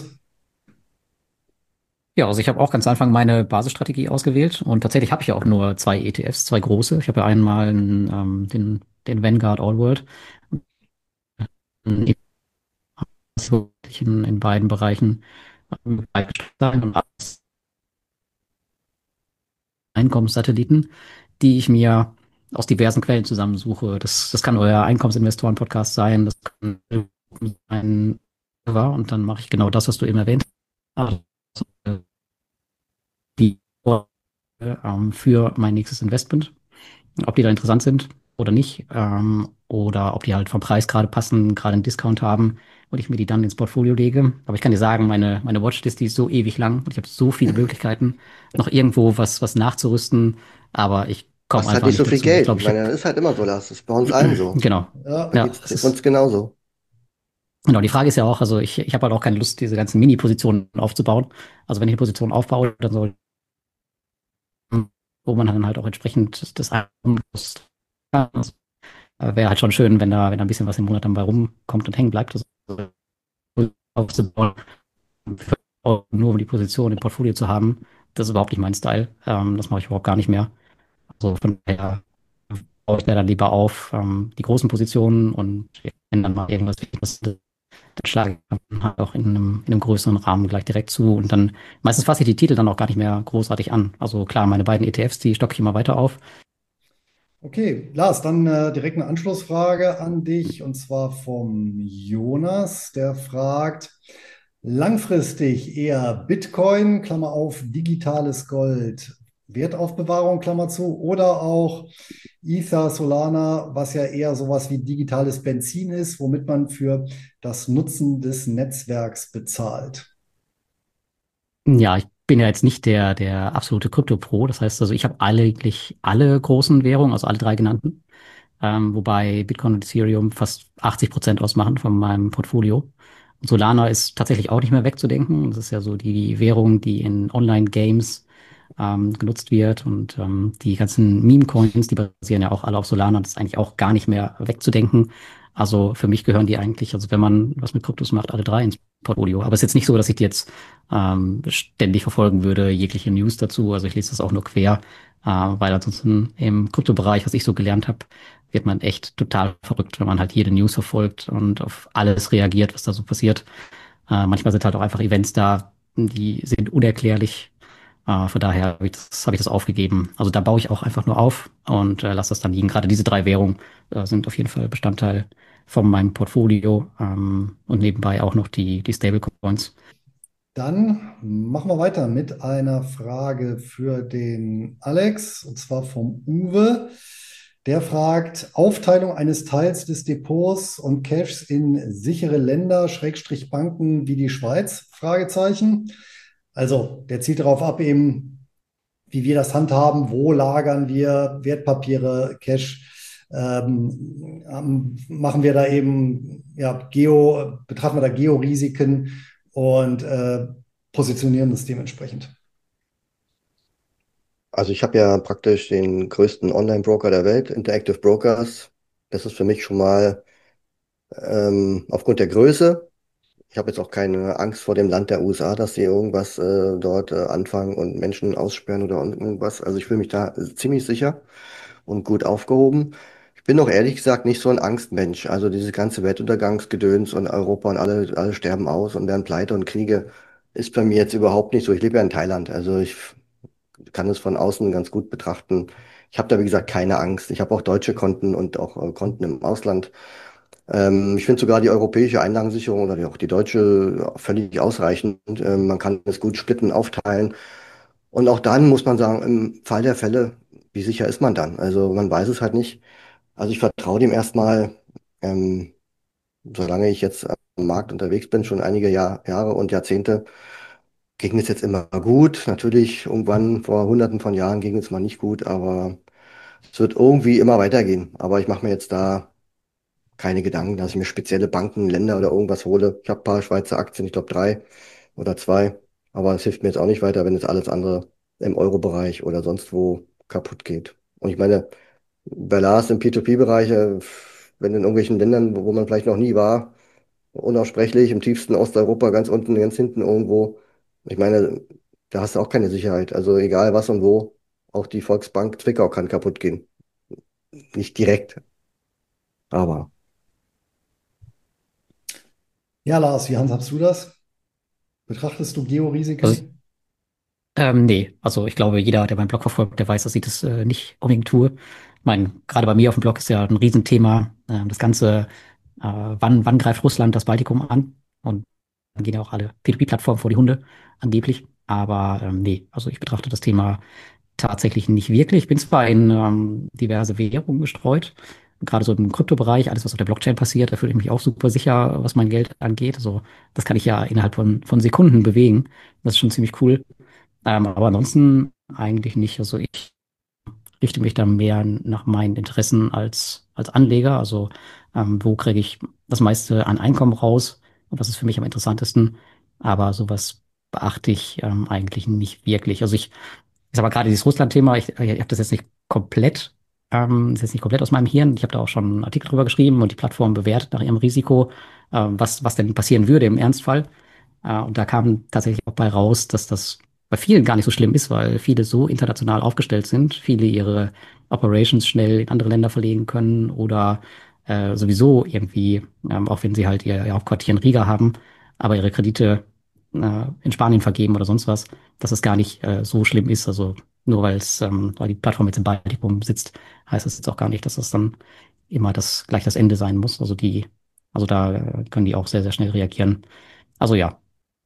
Ja, also ich habe auch ganz am Anfang meine Basisstrategie ausgewählt und tatsächlich habe ich ja auch nur zwei E T Fs, zwei große. Ich habe ja einmal einen, ähm, den, den Vanguard All World in, in beiden Bereichen ähm, sein und Einkommenssatelliten, die ich mir aus diversen Quellen zusammensuche. Das, das kann euer Einkommensinvestoren-Podcast sein, das kann ein war und dann mache ich genau das, was du eben erwähnt hast. Also, die ähm, für mein nächstes Investment, ob die da interessant sind oder nicht, ähm, oder ob die halt vom Preis gerade passen, gerade einen Discount haben und ich mir die dann ins Portfolio lege. Aber ich kann dir sagen, meine, meine Watchlist, die ist so ewig lang und ich habe so viele Möglichkeiten, noch irgendwo was, was nachzurüsten, aber ich komme Hast halt einfach nicht so nicht viel dazu. Ich Geld. glaube, Ich ich habe, meine, das ist halt immer so, Lars. Das ist bei uns allen so. genau, Da Ja, ja, geht's es ist, uns genauso. genau, die Frage ist ja auch, also ich, ich habe halt auch keine Lust, diese ganzen Mini-Positionen aufzubauen. Also wenn ich eine Position aufbaue, dann soll, wo man dann halt auch entsprechend das Einkommen äh, wäre halt schon schön, wenn da, wenn da ein bisschen was im Monat dann bei rumkommt und hängen bleibt. Das aufzubauen, nur um die Position im Portfolio zu haben, das ist überhaupt nicht mein Style. Ähm, das mache ich überhaupt gar nicht mehr. Also von daher baue ich mir dann lieber auf ähm, die großen Positionen und wenn dann mal irgendwas Wichtiges, dann schlage ich dann halt auch in einem, in einem größeren Rahmen gleich direkt zu und dann meistens fasse ich die Titel dann auch gar nicht mehr großartig an. Also klar, meine beiden E T Fs, die stocke ich immer weiter auf. okay. Lars, dann äh, direkt eine Anschlussfrage an dich, und zwar vom Jonas, der fragt, langfristig eher Bitcoin, Klammer auf, digitales Gold, Wertaufbewahrung, Klammer zu, oder auch Ether, Solana, was ja eher sowas wie digitales Benzin ist, womit man für das Nutzen des Netzwerks bezahlt. Ja, ich bin ja jetzt nicht der, der absolute Krypto-Pro. Das heißt also, ich habe eigentlich alle großen Währungen, also alle drei genannten, ähm, wobei Bitcoin und Ethereum fast achtzig Prozent ausmachen von meinem Portfolio. Und Solana ist tatsächlich auch nicht mehr wegzudenken. Das ist ja so die Währung, die in Online-Games ähm, genutzt wird. Und ähm, die ganzen Meme-Coins, die basieren ja auch alle auf Solana. Das ist eigentlich auch gar nicht mehr wegzudenken. Also für mich gehören die eigentlich, also wenn man was mit Kryptos macht, alle drei ins Portfolio. Aber es ist jetzt nicht so, dass ich die jetzt ähm, ständig verfolgen würde, jegliche News dazu. Also ich lese das auch nur quer, äh, weil ansonsten im Kryptobereich, was ich so gelernt habe, wird man echt total verrückt, wenn man halt jede News verfolgt und auf alles reagiert, was da so passiert. Äh, manchmal sind halt auch einfach Events da, die sind unerklärlich. Äh, von daher habe ich das, habe ich das aufgegeben. Also da baue ich auch einfach nur auf und äh, lasse das dann liegen. Gerade diese drei Währungen äh, sind auf jeden Fall Bestandteil von meinem Portfolio ähm, und nebenbei auch noch die, die Stablecoins. Dann machen wir weiter mit einer Frage für den Alex, und zwar vom Uwe. Der fragt, Aufteilung eines Teils des Depots und Cashs in sichere Länder, Schrägstrich Banken wie die Schweiz? Fragezeichen. Also, der zielt darauf ab, eben, wie wir das handhaben, wo lagern wir Wertpapiere, Cash, ähm, ähm, machen wir da eben, ja, Geo, betrachten wir da Georisiken und äh, positionieren das dementsprechend. Also ich habe ja praktisch den größten Online-Broker der Welt, Interactive Brokers. Das ist für mich schon mal ähm, aufgrund der Größe. Ich habe jetzt auch keine Angst vor dem Land der U S A, dass sie irgendwas äh, dort äh, anfangen und Menschen aussperren oder irgendwas. Also ich fühle mich da ziemlich sicher und gut aufgehoben. Ich bin auch ehrlich gesagt nicht so ein Angstmensch. Also dieses ganze Weltuntergangsgedöns und Europa und alle, alle sterben aus und werden pleite und Kriege ist bei mir jetzt überhaupt nicht so. Ich lebe ja in Thailand, also ich kann es von außen ganz gut betrachten. Ich habe da, wie gesagt, keine Angst. Ich habe auch deutsche Konten und auch äh, Konten im Ausland. Ähm, ich finde sogar die europäische Einlagensicherung oder die, auch die deutsche ja, völlig ausreichend. Ähm, man kann es gut splitten, aufteilen. Und auch dann muss man sagen, im Fall der Fälle, wie sicher ist man dann? Also man weiß es halt nicht. Also ich vertraue dem erstmal, ähm, solange ich jetzt am Markt unterwegs bin, schon einige Jahr, Jahre und Jahrzehnte, ging es jetzt immer gut. Natürlich, irgendwann vor hunderten von Jahren ging es mal nicht gut, aber es wird irgendwie immer weitergehen. Aber ich mache mir jetzt da keine Gedanken, dass ich mir spezielle Banken, Länder oder irgendwas hole. Ich habe ein paar Schweizer Aktien, ich glaube drei oder zwei. Aber es hilft mir jetzt auch nicht weiter, wenn jetzt alles andere im Euro-Bereich oder sonst wo kaputt geht. Und ich meine, bei Lars im P zwei P-Bereich, äh, wenn in irgendwelchen Ländern, wo wo man vielleicht noch nie war, unaussprechlich, im tiefsten Osteuropa, ganz unten, ganz hinten irgendwo. Ich meine, da hast du auch keine Sicherheit. Also egal was und wo, auch die Volksbank Zwickau kann kaputt gehen. Nicht direkt, aber Ja, Lars, wie handhabst du das? Betrachtest du Also, Georisiken? ähm, nee, also ich glaube, jeder, der meinen Blog verfolgt, der weiß, dass ich das äh, nicht unbedingt tue. Ich meine, gerade bei mir auf dem Blog ist ja ein Riesenthema, äh, das Ganze, äh, wann, wann greift Russland das Baltikum an? Und dann gehen ja auch alle P zwei P-Plattformen vor die Hunde, angeblich. Aber ähm, nee, also ich betrachte das Thema tatsächlich nicht wirklich. Ich bin zwar in ähm, diverse Währungen gestreut, gerade so im Kryptobereich, alles, was auf der Blockchain passiert, da fühle ich mich auch super sicher, was mein Geld angeht. Also das kann ich ja innerhalb von, von Sekunden bewegen. Das ist schon ziemlich cool. Ähm, aber ansonsten eigentlich nicht. Also ich richte mich da mehr nach meinen Interessen als, als Anleger. Also ähm, wo kriege ich das meiste an Einkommen raus und was ist für mich am interessantesten. Aber sowas beachte ich ähm, eigentlich nicht wirklich. Also ich ist aber gerade dieses Russland-Thema, ich, ich habe das jetzt nicht komplett, ähm, ist jetzt nicht komplett aus meinem Hirn. Ich habe da auch schon einen Artikel drüber geschrieben und die Plattform bewertet nach ihrem Risiko, ähm, was, was denn passieren würde im Ernstfall. Äh, und da kam tatsächlich auch bei raus, dass das bei vielen gar nicht so schlimm ist, weil viele so international aufgestellt sind, viele ihre Operations schnell in andere Länder verlegen können oder äh, sowieso irgendwie, ähm, auch wenn sie halt ihr, ihr Hauptquartier in Riga haben, aber ihre Kredite äh, in Spanien vergeben oder sonst was, dass es gar nicht äh, so schlimm ist. Also nur weil es, ähm, weil die Plattform jetzt im Baltikum sitzt, heißt es jetzt auch gar nicht, dass das dann immer das gleich das Ende sein muss. Also die, also da äh, können die auch sehr, sehr schnell reagieren. Also ja,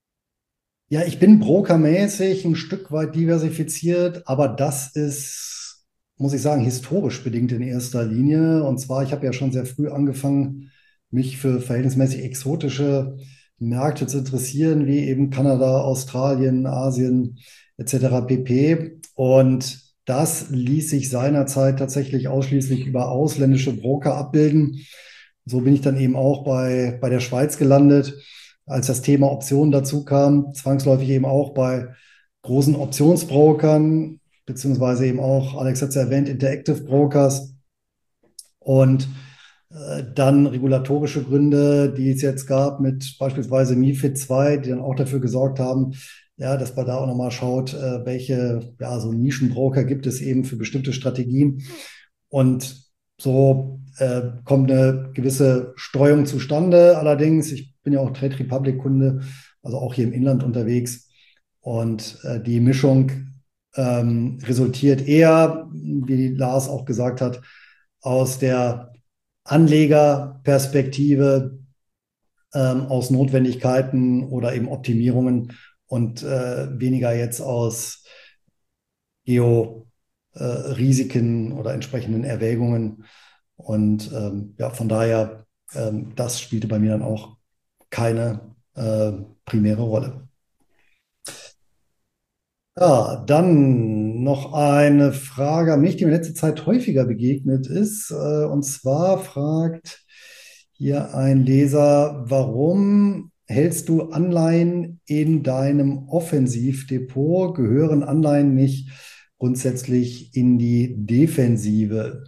Ja, ich bin brokermäßig ein Stück weit diversifiziert, aber das ist, muss ich sagen, historisch bedingt in erster Linie. Und zwar, ich habe ja schon sehr früh angefangen, mich für verhältnismäßig exotische Märkte zu interessieren, wie eben Kanada, Australien, Asien et cetera pp. Und das ließ sich seinerzeit tatsächlich ausschließlich über ausländische Broker abbilden. So bin ich dann eben auch bei, bei der Schweiz gelandet, als das Thema Optionen dazu kam, zwangsläufig eben auch bei großen Optionsbrokern, beziehungsweise eben auch, Alex hat es ja erwähnt, Interactive Brokers. Und Äh, Dann regulatorische Gründe, die es jetzt gab mit beispielsweise MiFID zwei, die dann auch dafür gesorgt haben, ja, dass man da auch nochmal schaut, äh, welche, ja, so Nischenbroker gibt es eben für bestimmte Strategien. Und so äh, kommt eine gewisse Streuung zustande. Allerdings, ich bin ja auch Trade Republic Kunde, also auch hier im Inland unterwegs. Und äh, die Mischung ähm, resultiert eher, wie Lars auch gesagt hat, aus der Anlegerperspektive, ähm, aus Notwendigkeiten oder eben Optimierungen und äh, weniger jetzt aus Geo-Risiken oder entsprechenden Erwägungen. Und ähm, ja, von daher, ähm, das spielte bei mir dann auch keine äh, primäre Rolle. Ja, dann noch eine Frage an mich, die mir in letzter Zeit häufiger begegnet ist. Äh, Und zwar fragt hier ein Leser, warum hältst du Anleihen in deinem Offensivdepot? Gehören Anleihen nicht grundsätzlich in die Defensive?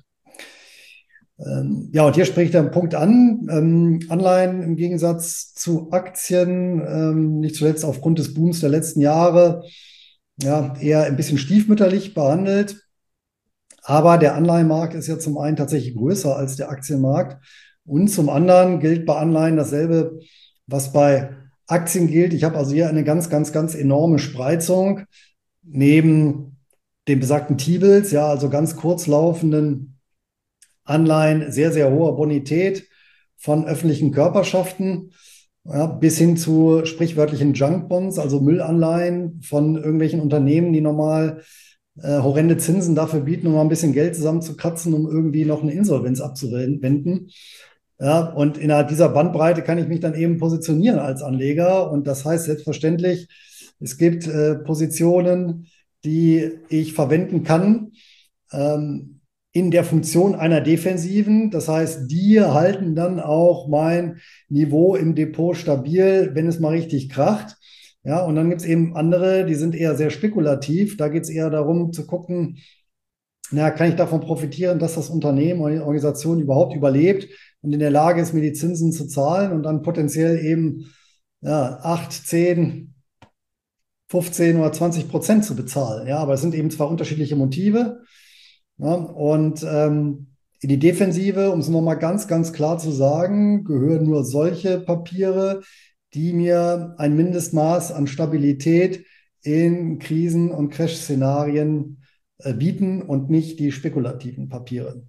Ähm, Ja, und hier spricht er einen Punkt an. Ähm, Anleihen im Gegensatz zu Aktien, ähm, nicht zuletzt aufgrund des Booms der letzten Jahre, ja, eher ein bisschen stiefmütterlich behandelt. Aber der Anleihenmarkt ist ja zum einen tatsächlich größer als der Aktienmarkt. Und zum anderen gilt bei Anleihen dasselbe, was bei Aktien gilt. Ich habe also hier eine ganz, ganz, ganz enorme Spreizung neben den besagten T-Bills, ja, also ganz kurzlaufenden Anleihen, sehr, sehr hoher Bonität von öffentlichen Körperschaften, ja, bis hin zu sprichwörtlichen Junk-Bonds, also Müllanleihen von irgendwelchen Unternehmen, die normal äh, horrende Zinsen dafür bieten, um mal ein bisschen Geld zusammenzukratzen, um irgendwie noch eine Insolvenz abzuwenden. Ja, und innerhalb dieser Bandbreite kann ich mich dann eben positionieren als Anleger. Und das heißt selbstverständlich, es gibt äh, Positionen, die ich verwenden kann, ähm, in der Funktion einer Defensiven. Das heißt, die halten dann auch mein Niveau im Depot stabil, wenn es mal richtig kracht. Ja, und dann gibt es eben andere, die sind eher sehr spekulativ. Da geht es eher darum zu gucken, na, kann ich davon profitieren, dass das Unternehmen oder die Organisation überhaupt überlebt und in der Lage ist, mir die Zinsen zu zahlen und dann potenziell eben ja, acht, zehn, fünfzehn oder zwanzig Prozent zu bezahlen. Ja, aber es sind eben zwei unterschiedliche Motive. Ja, und ähm, in die Defensive, um es nochmal ganz, ganz klar zu sagen, gehören nur solche Papiere, die mir ein Mindestmaß an Stabilität in Krisen- und Crash-Szenarien äh, bieten und nicht die spekulativen Papiere.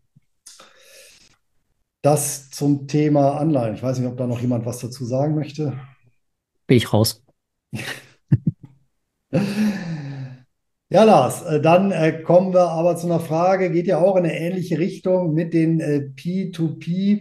Das zum Thema Anleihen. Ich weiß nicht, ob da noch jemand was dazu sagen möchte. Bin ich raus. Ja, Lars, äh, dann äh, kommen wir aber zu einer Frage, geht ja auch in eine ähnliche Richtung mit den äh, P zwei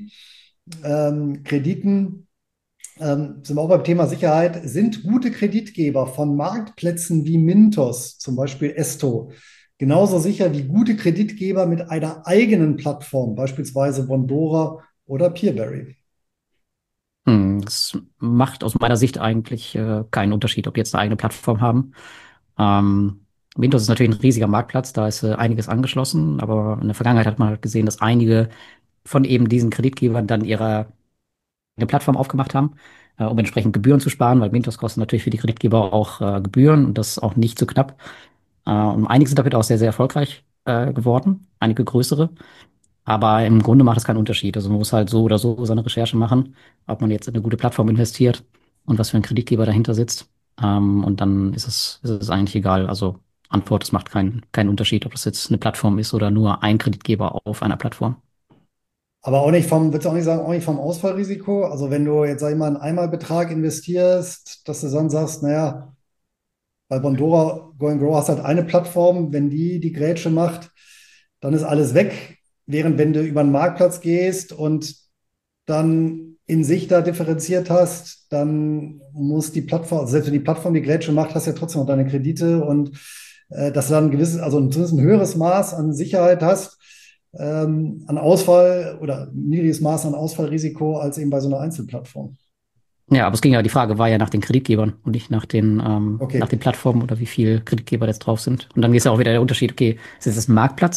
P-Krediten. Ähm, sind wir auch beim Thema Sicherheit. Sind gute Kreditgeber von Marktplätzen wie Mintos, zum Beispiel Esto, genauso sicher wie gute Kreditgeber mit einer eigenen Plattform, beispielsweise Bondora oder Peerberry? Hm, Es macht aus meiner Sicht eigentlich äh, keinen Unterschied, ob die jetzt eine eigene Plattform haben. Ähm, Windows ist natürlich ein riesiger Marktplatz, da ist äh, einiges angeschlossen, aber in der Vergangenheit hat man halt gesehen, dass einige von eben diesen Kreditgebern dann ihre eine Plattform aufgemacht haben, äh, um entsprechend Gebühren zu sparen, weil Mintos kostet natürlich für die Kreditgeber auch äh, Gebühren und das auch nicht zu knapp. Äh, und einige sind damit auch sehr, sehr erfolgreich äh, geworden, einige größere. Aber im Grunde macht es keinen Unterschied. Also man muss halt so oder so seine Recherche machen, ob man jetzt in eine gute Plattform investiert und was für ein Kreditgeber dahinter sitzt. Ähm, und dann ist es, ist es eigentlich egal. Also Antwort, es macht keinen, keinen Unterschied, ob das jetzt eine Plattform ist oder nur ein Kreditgeber auf einer Plattform. Aber auch nicht vom, würdest du auch nicht sagen, auch nicht vom Ausfallrisiko? Also wenn du jetzt, sag ich mal, einen Einmalbetrag investierst, dass du dann sagst, naja, bei Bondora Going Grow hast du halt eine Plattform, wenn die die Grätsche macht, dann ist alles weg. Während wenn du über einen Marktplatz gehst und dann in sich da differenziert hast, dann muss die Plattform, also selbst wenn die Plattform die Grätsche macht, hast du ja trotzdem noch deine Kredite und äh, dass du dann ein gewisses, also zumindest ein höheres Maß an Sicherheit hast, ähm, an Ausfall oder ein niedriges Maß an Ausfallrisiko als eben bei so einer Einzelplattform. Ja, aber es ging ja, die Frage war ja nach den Kreditgebern und nicht nach den, ähm, nach Okay. den Plattformen oder wie viel Kreditgeber jetzt drauf sind. Und dann ist ja auch wieder der Unterschied, okay, ist das ein Marktplatz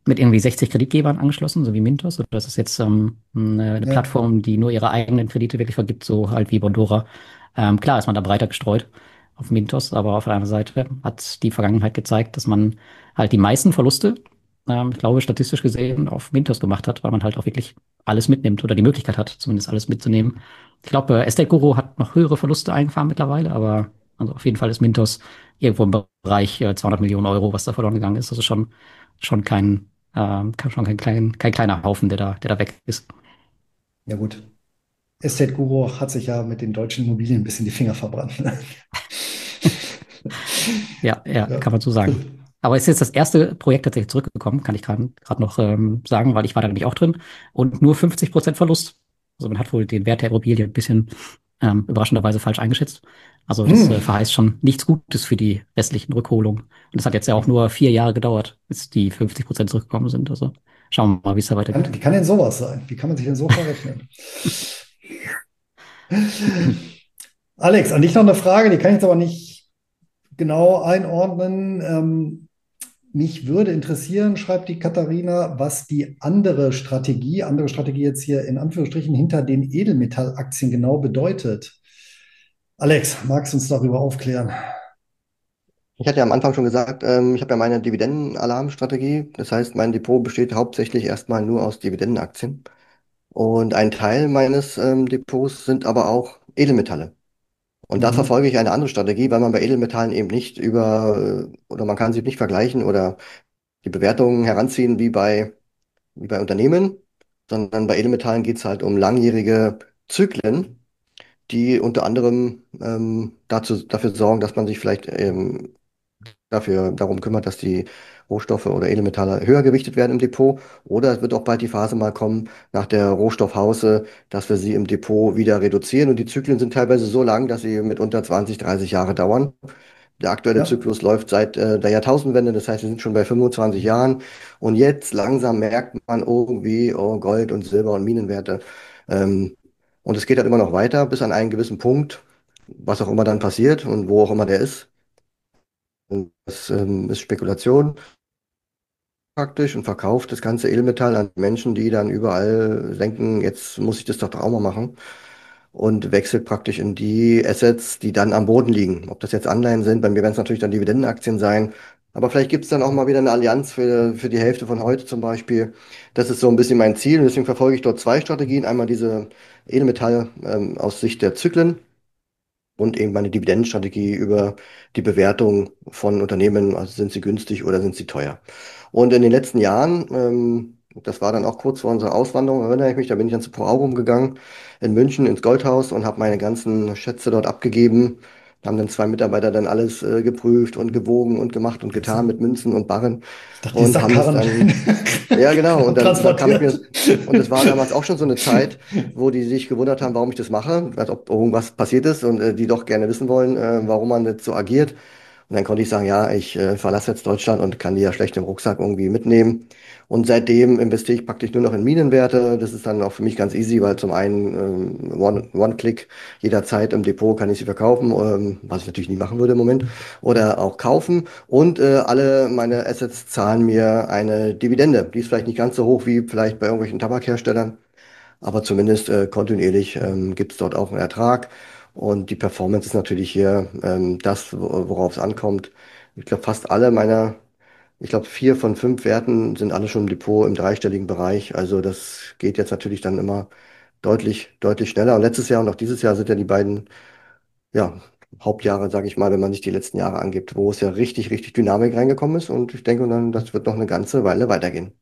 mit irgendwie sechzig Kreditgebern angeschlossen, so wie Mintos. Oder das ist jetzt ähm, eine, eine Ja, Plattform, die nur ihre eigenen Kredite wirklich vergibt, so halt wie Bondora. Ähm, klar ist man da breiter gestreut auf Mintos, aber auf der anderen Seite hat die Vergangenheit gezeigt, dass man halt die meisten Verluste, ähm, ich glaube, statistisch gesehen auf Mintos gemacht hat, weil man halt auch wirklich alles mitnimmt oder die Möglichkeit hat, zumindest alles mitzunehmen. Ich glaube, äh, Estate Guru hat noch höhere Verluste eingefahren mittlerweile, aber also auf jeden Fall ist Mintos irgendwo im Bereich äh, zweihundert Millionen Euro, was da verloren gegangen ist. Das ist schon, schon kein, ähm, schon kein, klein, kein kleiner Haufen, der da, der da weg ist. ja gut. Estate Guru hat sich ja mit den deutschen Immobilien ein bisschen die Finger verbrannt. Ja, ja, Ja. kann man so sagen. Aber es ist jetzt das erste Projekt tatsächlich zurückgekommen, kann ich gerade gerade noch ähm, sagen, weil ich war da nämlich auch drin. Und nur fünfzig Prozent Verlust. Also man hat wohl den Wert der Immobilie ein bisschen ähm, überraschenderweise falsch eingeschätzt. Also das Hm. äh, verheißt schon nichts Gutes für die restlichen Rückholungen. Und es hat jetzt ja auch nur vier Jahre gedauert, bis die fünfzig Prozent zurückgekommen sind. Also schauen wir mal, wie es da weitergeht. Wie kann denn sowas sein? Wie kann man sich denn so verrechnen? Alex, an dich noch eine Frage, die kann ich jetzt aber nicht genau einordnen. Ähm, mich würde interessieren, schreibt die Katharina, was die andere Strategie, andere Strategie jetzt hier in Anführungsstrichen hinter den Edelmetallaktien genau bedeutet. Alex, magst du uns darüber aufklären? Ich hatte ja am Anfang schon gesagt, ähm, ich habe ja meine Dividendenalarmstrategie. Das heißt, mein Depot besteht hauptsächlich erstmal nur aus Dividendenaktien. Und ein Teil meines ähm, Depots sind aber auch Edelmetalle. Und da Mhm. verfolge ich eine andere Strategie, weil man bei Edelmetallen eben nicht über, äh, oder man kann sie nicht vergleichen oder die Bewertungen heranziehen wie bei, wie bei Unternehmen, sondern bei Edelmetallen geht es halt um langjährige Zyklen, die unter anderem ähm, dazu, dafür sorgen, dass man sich vielleicht ähm, dafür darum kümmert, dass die Rohstoffe oder Edelmetalle höher gewichtet werden im Depot. Oder es wird auch bald die Phase mal kommen, nach der Rohstoffhause, dass wir sie im Depot wieder reduzieren. Und die Zyklen sind teilweise so lang, dass sie mitunter zwanzig, dreißig Jahre dauern. Der aktuelle Ja, Zyklus läuft seit äh, der Jahrtausendwende, das heißt, wir sind schon bei fünfundzwanzig Jahren. Und jetzt langsam merkt man irgendwie, oh, Gold und Silber und Minenwerte. Ähm, und es geht halt immer noch weiter bis an einen gewissen Punkt, was auch immer dann passiert und wo auch immer der ist. Und das ähm, ist Spekulation praktisch und verkauft das ganze Edelmetall an Menschen, die dann überall denken, jetzt muss ich das doch auch mal machen und wechselt praktisch in die Assets, die dann am Boden liegen. Ob das jetzt Anleihen sind, bei mir werden es natürlich dann Dividendenaktien sein, aber vielleicht gibt es dann auch mal wieder eine Allianz für, für die Hälfte von heute zum Beispiel. Das ist so ein bisschen mein Ziel und deswegen verfolge ich dort zwei Strategien. Einmal diese Edelmetalle ähm, aus Sicht der Zyklen und eben meine Dividendenstrategie über die Bewertung von Unternehmen, also sind sie günstig oder sind sie teuer. Und in den letzten Jahren, ähm, das war dann auch kurz vor unserer Auswanderung, erinnere ich mich, da bin ich dann zu Pro Aurum gegangen in München ins Goldhaus und habe meine ganzen Schätze dort abgegeben. Haben dann zwei Mitarbeiter dann alles äh, geprüft und gewogen und gemacht und getan mit Münzen und Barren ich dachte, die und haben das Sackkarren dann, ja genau, und dann, dann kam ich abtransportiert. mir, und das war damals auch schon so eine Zeit, wo die sich gewundert haben, warum ich das mache, als ob irgendwas passiert ist und äh, die doch gerne wissen wollen, äh, warum man jetzt so agiert. Und dann konnte ich sagen, ja, ich äh, verlasse jetzt Deutschland und kann die ja schlecht im Rucksack irgendwie mitnehmen. Und seitdem investiere ich praktisch nur noch in Minenwerte. Das ist dann auch für mich ganz easy, weil zum einen ähm, One, One-Click jederzeit im Depot kann ich sie verkaufen, ähm, was ich natürlich nie machen würde im Moment, oder auch kaufen. Und äh, alle meine Assets zahlen mir eine Dividende. Die ist vielleicht nicht ganz so hoch wie vielleicht bei irgendwelchen Tabakherstellern, aber zumindest äh, kontinuierlich ähm, gibt es dort auch einen Ertrag. Und die Performance ist natürlich hier ähm, das, wo- worauf es ankommt. Ich glaube, fast alle meiner, ich glaube, vier von fünf Werten sind alle schon im Depot im dreistelligen Bereich. Also das geht jetzt natürlich dann immer deutlich, deutlich schneller. Und letztes Jahr und auch dieses Jahr sind ja die beiden, ja, Hauptjahre, sage ich mal, wenn man sich die letzten Jahre angibt, wo es ja richtig, richtig Dynamik reingekommen ist. Und ich denke dann, das wird noch eine ganze Weile weitergehen.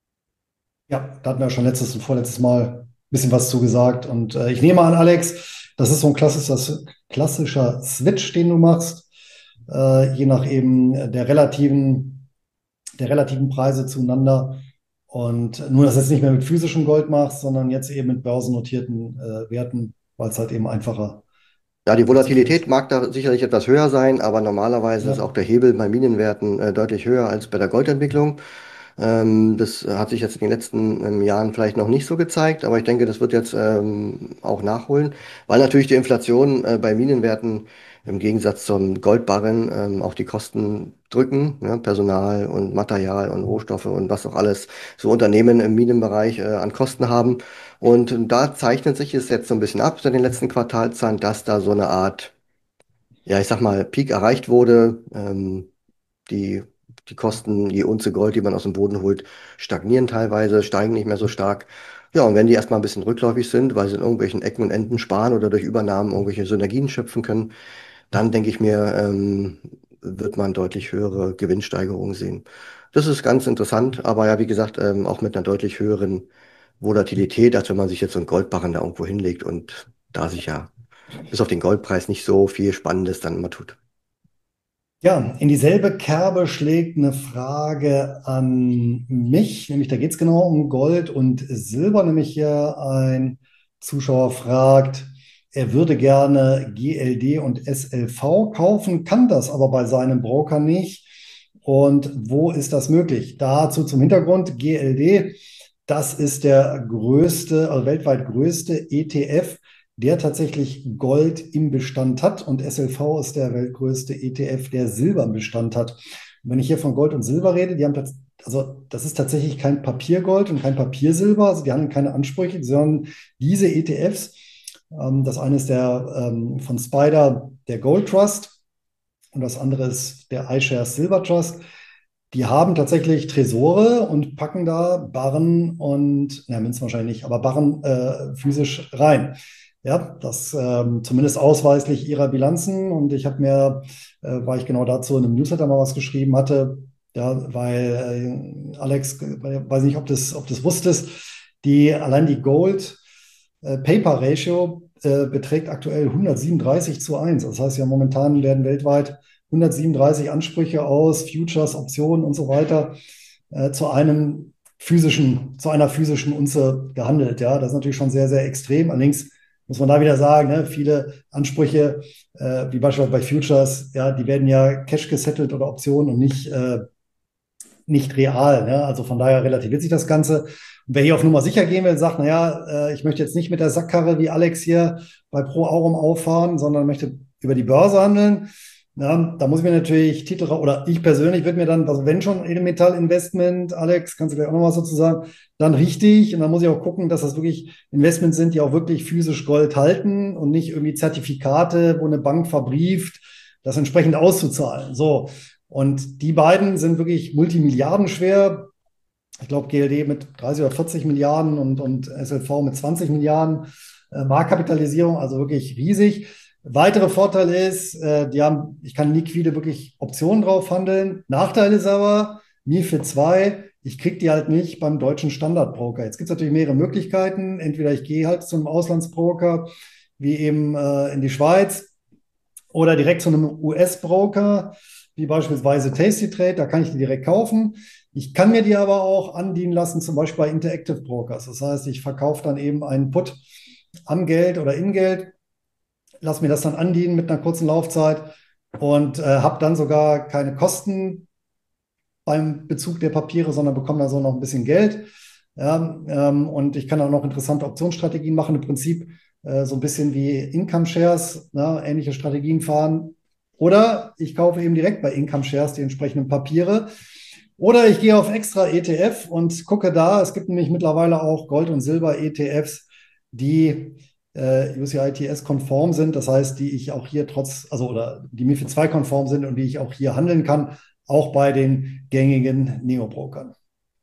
Ja, da hatten wir schon letztes und vorletztes Mal ein bisschen was zu gesagt. Und äh, ich nehme an, Alex, das ist so ein klassischer, klassischer Switch, den du machst, äh, je nach eben der relativen, der relativen Preise zueinander. Und nur, dass du jetzt nicht mehr mit physischem Gold machst, sondern jetzt eben mit börsennotierten äh, Werten, weil es halt eben einfacher, Ja, die einfach zu führen Volatilität ist. mag da sicherlich etwas höher sein, aber normalerweise ist Ja, auch der Hebel bei Minenwerten äh, deutlich höher als bei der Goldentwicklung. Ähm, das hat sich jetzt in den letzten ähm, Jahren vielleicht noch nicht so gezeigt, aber ich denke, das wird jetzt ähm, auch nachholen, weil natürlich die Inflation äh, bei Minenwerten im Gegensatz zum Goldbarren ähm, auch die Kosten drücken, ne? Personal und Material und Rohstoffe und was auch alles so Unternehmen im Minenbereich äh, an Kosten haben. Und da zeichnet sich es jetzt so ein bisschen ab seit den letzten Quartalzahlen, dass da so eine Art, ja, ich sag mal, Peak erreicht wurde. Ähm, die, die Kosten, die Unze Gold, die man aus dem Boden holt, stagnieren teilweise, steigen nicht mehr so stark. Ja, und wenn die erstmal ein bisschen rückläufig sind, weil sie in irgendwelchen Ecken und Enden sparen oder durch Übernahmen irgendwelche Synergien schöpfen können, dann denke ich mir, ähm, wird man deutlich höhere Gewinnsteigerungen sehen. Das ist ganz interessant, aber ja, wie gesagt, ähm, auch mit einer deutlich höheren Volatilität, als wenn man sich jetzt so einen Goldbarren da irgendwo hinlegt und da sich ja bis auf den Goldpreis nicht so viel Spannendes dann immer tut. Ja, in dieselbe Kerbe schlägt eine Frage an mich, nämlich da geht es genau um Gold und Silber, nämlich hier ein Zuschauer fragt, er würde gerne G L D und S L V kaufen, kann das aber bei seinem Broker nicht. Und wo ist das möglich? Dazu zum Hintergrund, G L D, das ist der größte, also weltweit größte E T F, der tatsächlich Gold im Bestand hat, und S L V ist der weltgrößte E T F, der Silber im Bestand hat. Und wenn ich hier von Gold und Silber rede, die haben tats- also das ist tatsächlich kein Papiergold und kein Papiersilber, also die haben keine Ansprüche, sondern diese E T Fs, ähm, das eine ist der ähm, von Spider, der Gold Trust, und das andere ist der iShares Silver Trust. Die haben tatsächlich Tresore und packen da Barren und, na, Münzen wahrscheinlich nicht, aber Barren äh, physisch rein. Ja, das ähm, zumindest ausweislich ihrer Bilanzen. Und ich habe mir, äh, weil ich genau dazu in einem Newsletter mal was geschrieben hatte, ja, weil äh, Alex, äh, weiß nicht, ob das, ob das wusstest, die, allein die Gold äh, Paper Ratio äh, beträgt aktuell hundertsiebenunddreißig zu eins. Das heißt ja, momentan werden weltweit hundertsiebenunddreißig Ansprüche aus Futures, Optionen und so weiter äh, zu einem physischen, zu einer physischen Unze gehandelt. Ja, das ist natürlich schon sehr, sehr extrem. Allerdings muss man da wieder sagen, ne, viele Ansprüche, äh, wie beispielsweise bei Futures, ja, die werden ja Cash gesettelt oder Optionen und nicht, äh, nicht real. Ne? Also von daher relativiert sich das Ganze. Und wer hier auf Nummer sicher gehen will, sagt, naja, äh, ich möchte jetzt nicht mit der Sackkarre wie Alex hier bei Pro Aurum auffahren, sondern möchte über die Börse handeln. Ja, da muss ich mir natürlich Titel, oder ich persönlich würde mir dann, also wenn schon Edelmetall-Investment, Alex, kannst du gleich auch noch was dazu sagen, dann richtig. Und dann muss ich auch gucken, dass das wirklich Investments sind, die auch wirklich physisch Gold halten und nicht irgendwie Zertifikate, wo eine Bank verbrieft, das entsprechend auszuzahlen. So. Und die beiden sind wirklich Multimilliarden schwer. Ich glaube, G L D mit dreißig oder vierzig Milliarden und, und S L V mit zwanzig Milliarden äh, Marktkapitalisierung, also wirklich riesig. Weitere Vorteil ist, äh, die haben, ich kann liquide wirklich Optionen drauf handeln. Nachteil ist aber, MiFID zwei, ich kriege die halt nicht beim deutschen Standardbroker. Jetzt gibt es natürlich mehrere Möglichkeiten. Entweder ich gehe halt zu einem Auslandsbroker, wie eben äh, in die Schweiz, oder direkt zu einem U S-Broker, wie beispielsweise Tasty Trade, da kann ich die direkt kaufen. Ich kann mir die aber auch andienen lassen, zum Beispiel bei Interactive Brokers. Das heißt, ich verkaufe dann eben einen Put am Geld oder in Geld, lasse mir das dann andienen mit einer kurzen Laufzeit und äh, habe dann sogar keine Kosten beim Bezug der Papiere, sondern bekomme da so noch ein bisschen Geld. Ja, ähm, und ich kann auch noch interessante Optionsstrategien machen. Im Prinzip äh, so ein bisschen wie Income Shares, ne, ähnliche Strategien fahren. Oder ich kaufe eben direkt bei Income Shares die entsprechenden Papiere. Oder ich gehe auf extra E T F und gucke da. Es gibt nämlich mittlerweile auch Gold- und Silber-E T Fs, die äh, U C I T S-konform sind. Das heißt, die ich auch hier trotz, also oder die MiFID zwei-konform sind und die ich auch hier handeln kann, auch bei den gängigen Neobrokern.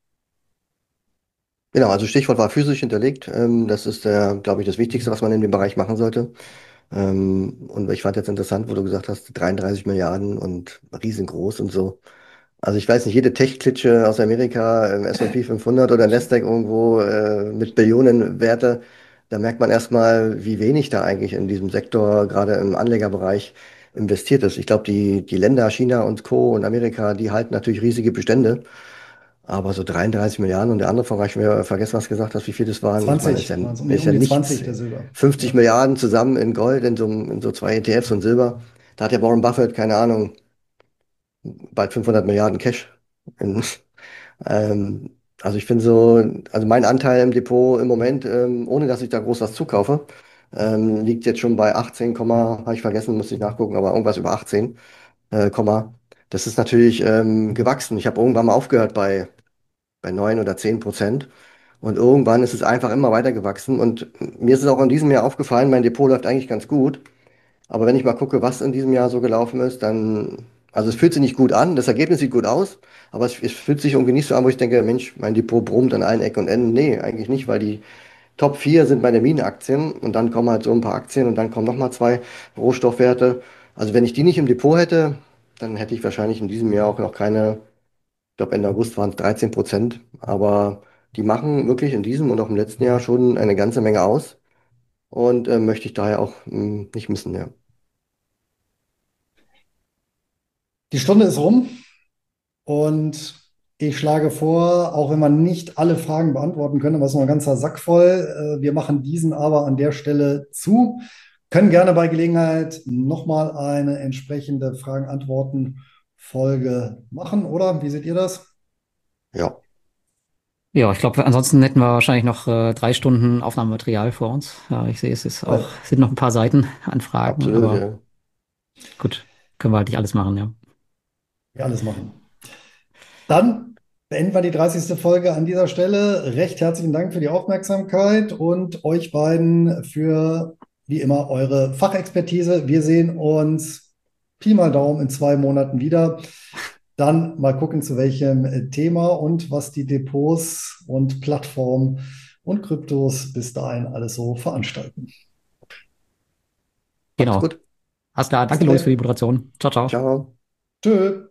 Genau, also Stichwort war physisch hinterlegt. Ähm, das ist der, glaube ich, das Wichtigste, was man in dem Bereich machen sollte. Ähm, und ich fand jetzt interessant, wo du gesagt hast, dreiunddreißig Milliarden und riesengroß und so. Also ich weiß nicht, jede Tech-Klitsche aus Amerika, im S und P fünfhundert oder Nasdaq irgendwo äh, mit Billionen Werte, da merkt man erstmal, wie wenig da eigentlich in diesem Sektor, gerade im Anlegerbereich, investiert ist. Ich glaube, die, die Länder, China und Co. und Amerika, die halten natürlich riesige Bestände. Aber so dreiunddreißig Milliarden und der andere Bereich, wir vergessen, was du gesagt hast, wie viel das waren. Ich meine, ist ja, zwanzig, waren es um die, ist um ja die nichts. zwanzig der Silber. fünfzig Ja. Milliarden zusammen in Gold, in so, in so zwei E T Fs und Silber. Da hat ja Warren Buffett, keine Ahnung, bald fünfhundert Milliarden Cash. In, Ähm, also ich finde so, also mein Anteil im Depot im Moment, ähm, ohne dass ich da groß was zukaufe, ähm, liegt jetzt schon bei achtzehn, habe ich vergessen, muss ich nachgucken, aber irgendwas über achtzehn, äh, Komma. Das ist natürlich ähm, gewachsen. Ich habe irgendwann mal aufgehört bei, bei neun oder zehn Prozent. Und irgendwann ist es einfach immer weiter gewachsen. Und mir ist es auch in diesem Jahr aufgefallen, mein Depot läuft eigentlich ganz gut. Aber wenn ich mal gucke, was in diesem Jahr so gelaufen ist, dann, also es fühlt sich nicht gut an, das Ergebnis sieht gut aus, aber es, es fühlt sich irgendwie nicht so an, wo ich denke, Mensch, mein Depot brummt an allen Ecken und Enden. Nee, eigentlich nicht, weil die Top vier sind meine Minenaktien und dann kommen halt so ein paar Aktien und dann kommen nochmal zwei Rohstoffwerte. Also wenn ich die nicht im Depot hätte, dann hätte ich wahrscheinlich in diesem Jahr auch noch keine, ich glaube Ende August waren es dreizehn Prozent, aber die machen wirklich in diesem und auch im letzten Jahr schon eine ganze Menge aus und äh, möchte ich daher auch mh, nicht missen, ja. Die Stunde ist rum und ich schlage vor, auch wenn wir nicht alle Fragen beantworten können, aber es ist noch ein ganzer Sack voll, äh, wir machen diesen aber an der Stelle zu. Können gerne bei Gelegenheit nochmal eine entsprechende Fragen-Antworten-Folge machen, oder? Wie seht ihr das? Ja. Ja, ich glaube, ansonsten hätten wir wahrscheinlich noch äh, drei Stunden Aufnahmematerial vor uns. Ja, ich sehe, es ist auch, Ja, sind noch ein paar Seiten an Fragen, Absolut, aber ja. gut, können wir halt nicht alles machen, ja. wir alles machen. Dann beenden wir die dreißigste Folge an dieser Stelle. Recht herzlichen Dank für die Aufmerksamkeit und euch beiden für, wie immer, eure Fachexpertise. Wir sehen uns Pi mal Daumen in zwei Monaten wieder. Dann mal gucken, zu welchem Thema und was die Depots und Plattformen und Kryptos bis dahin alles so veranstalten. Macht's Genau. gut. Alles klar, Bis danke Luis für die dahin. Moderation. Ciao, ciao. Ciao. Tschö.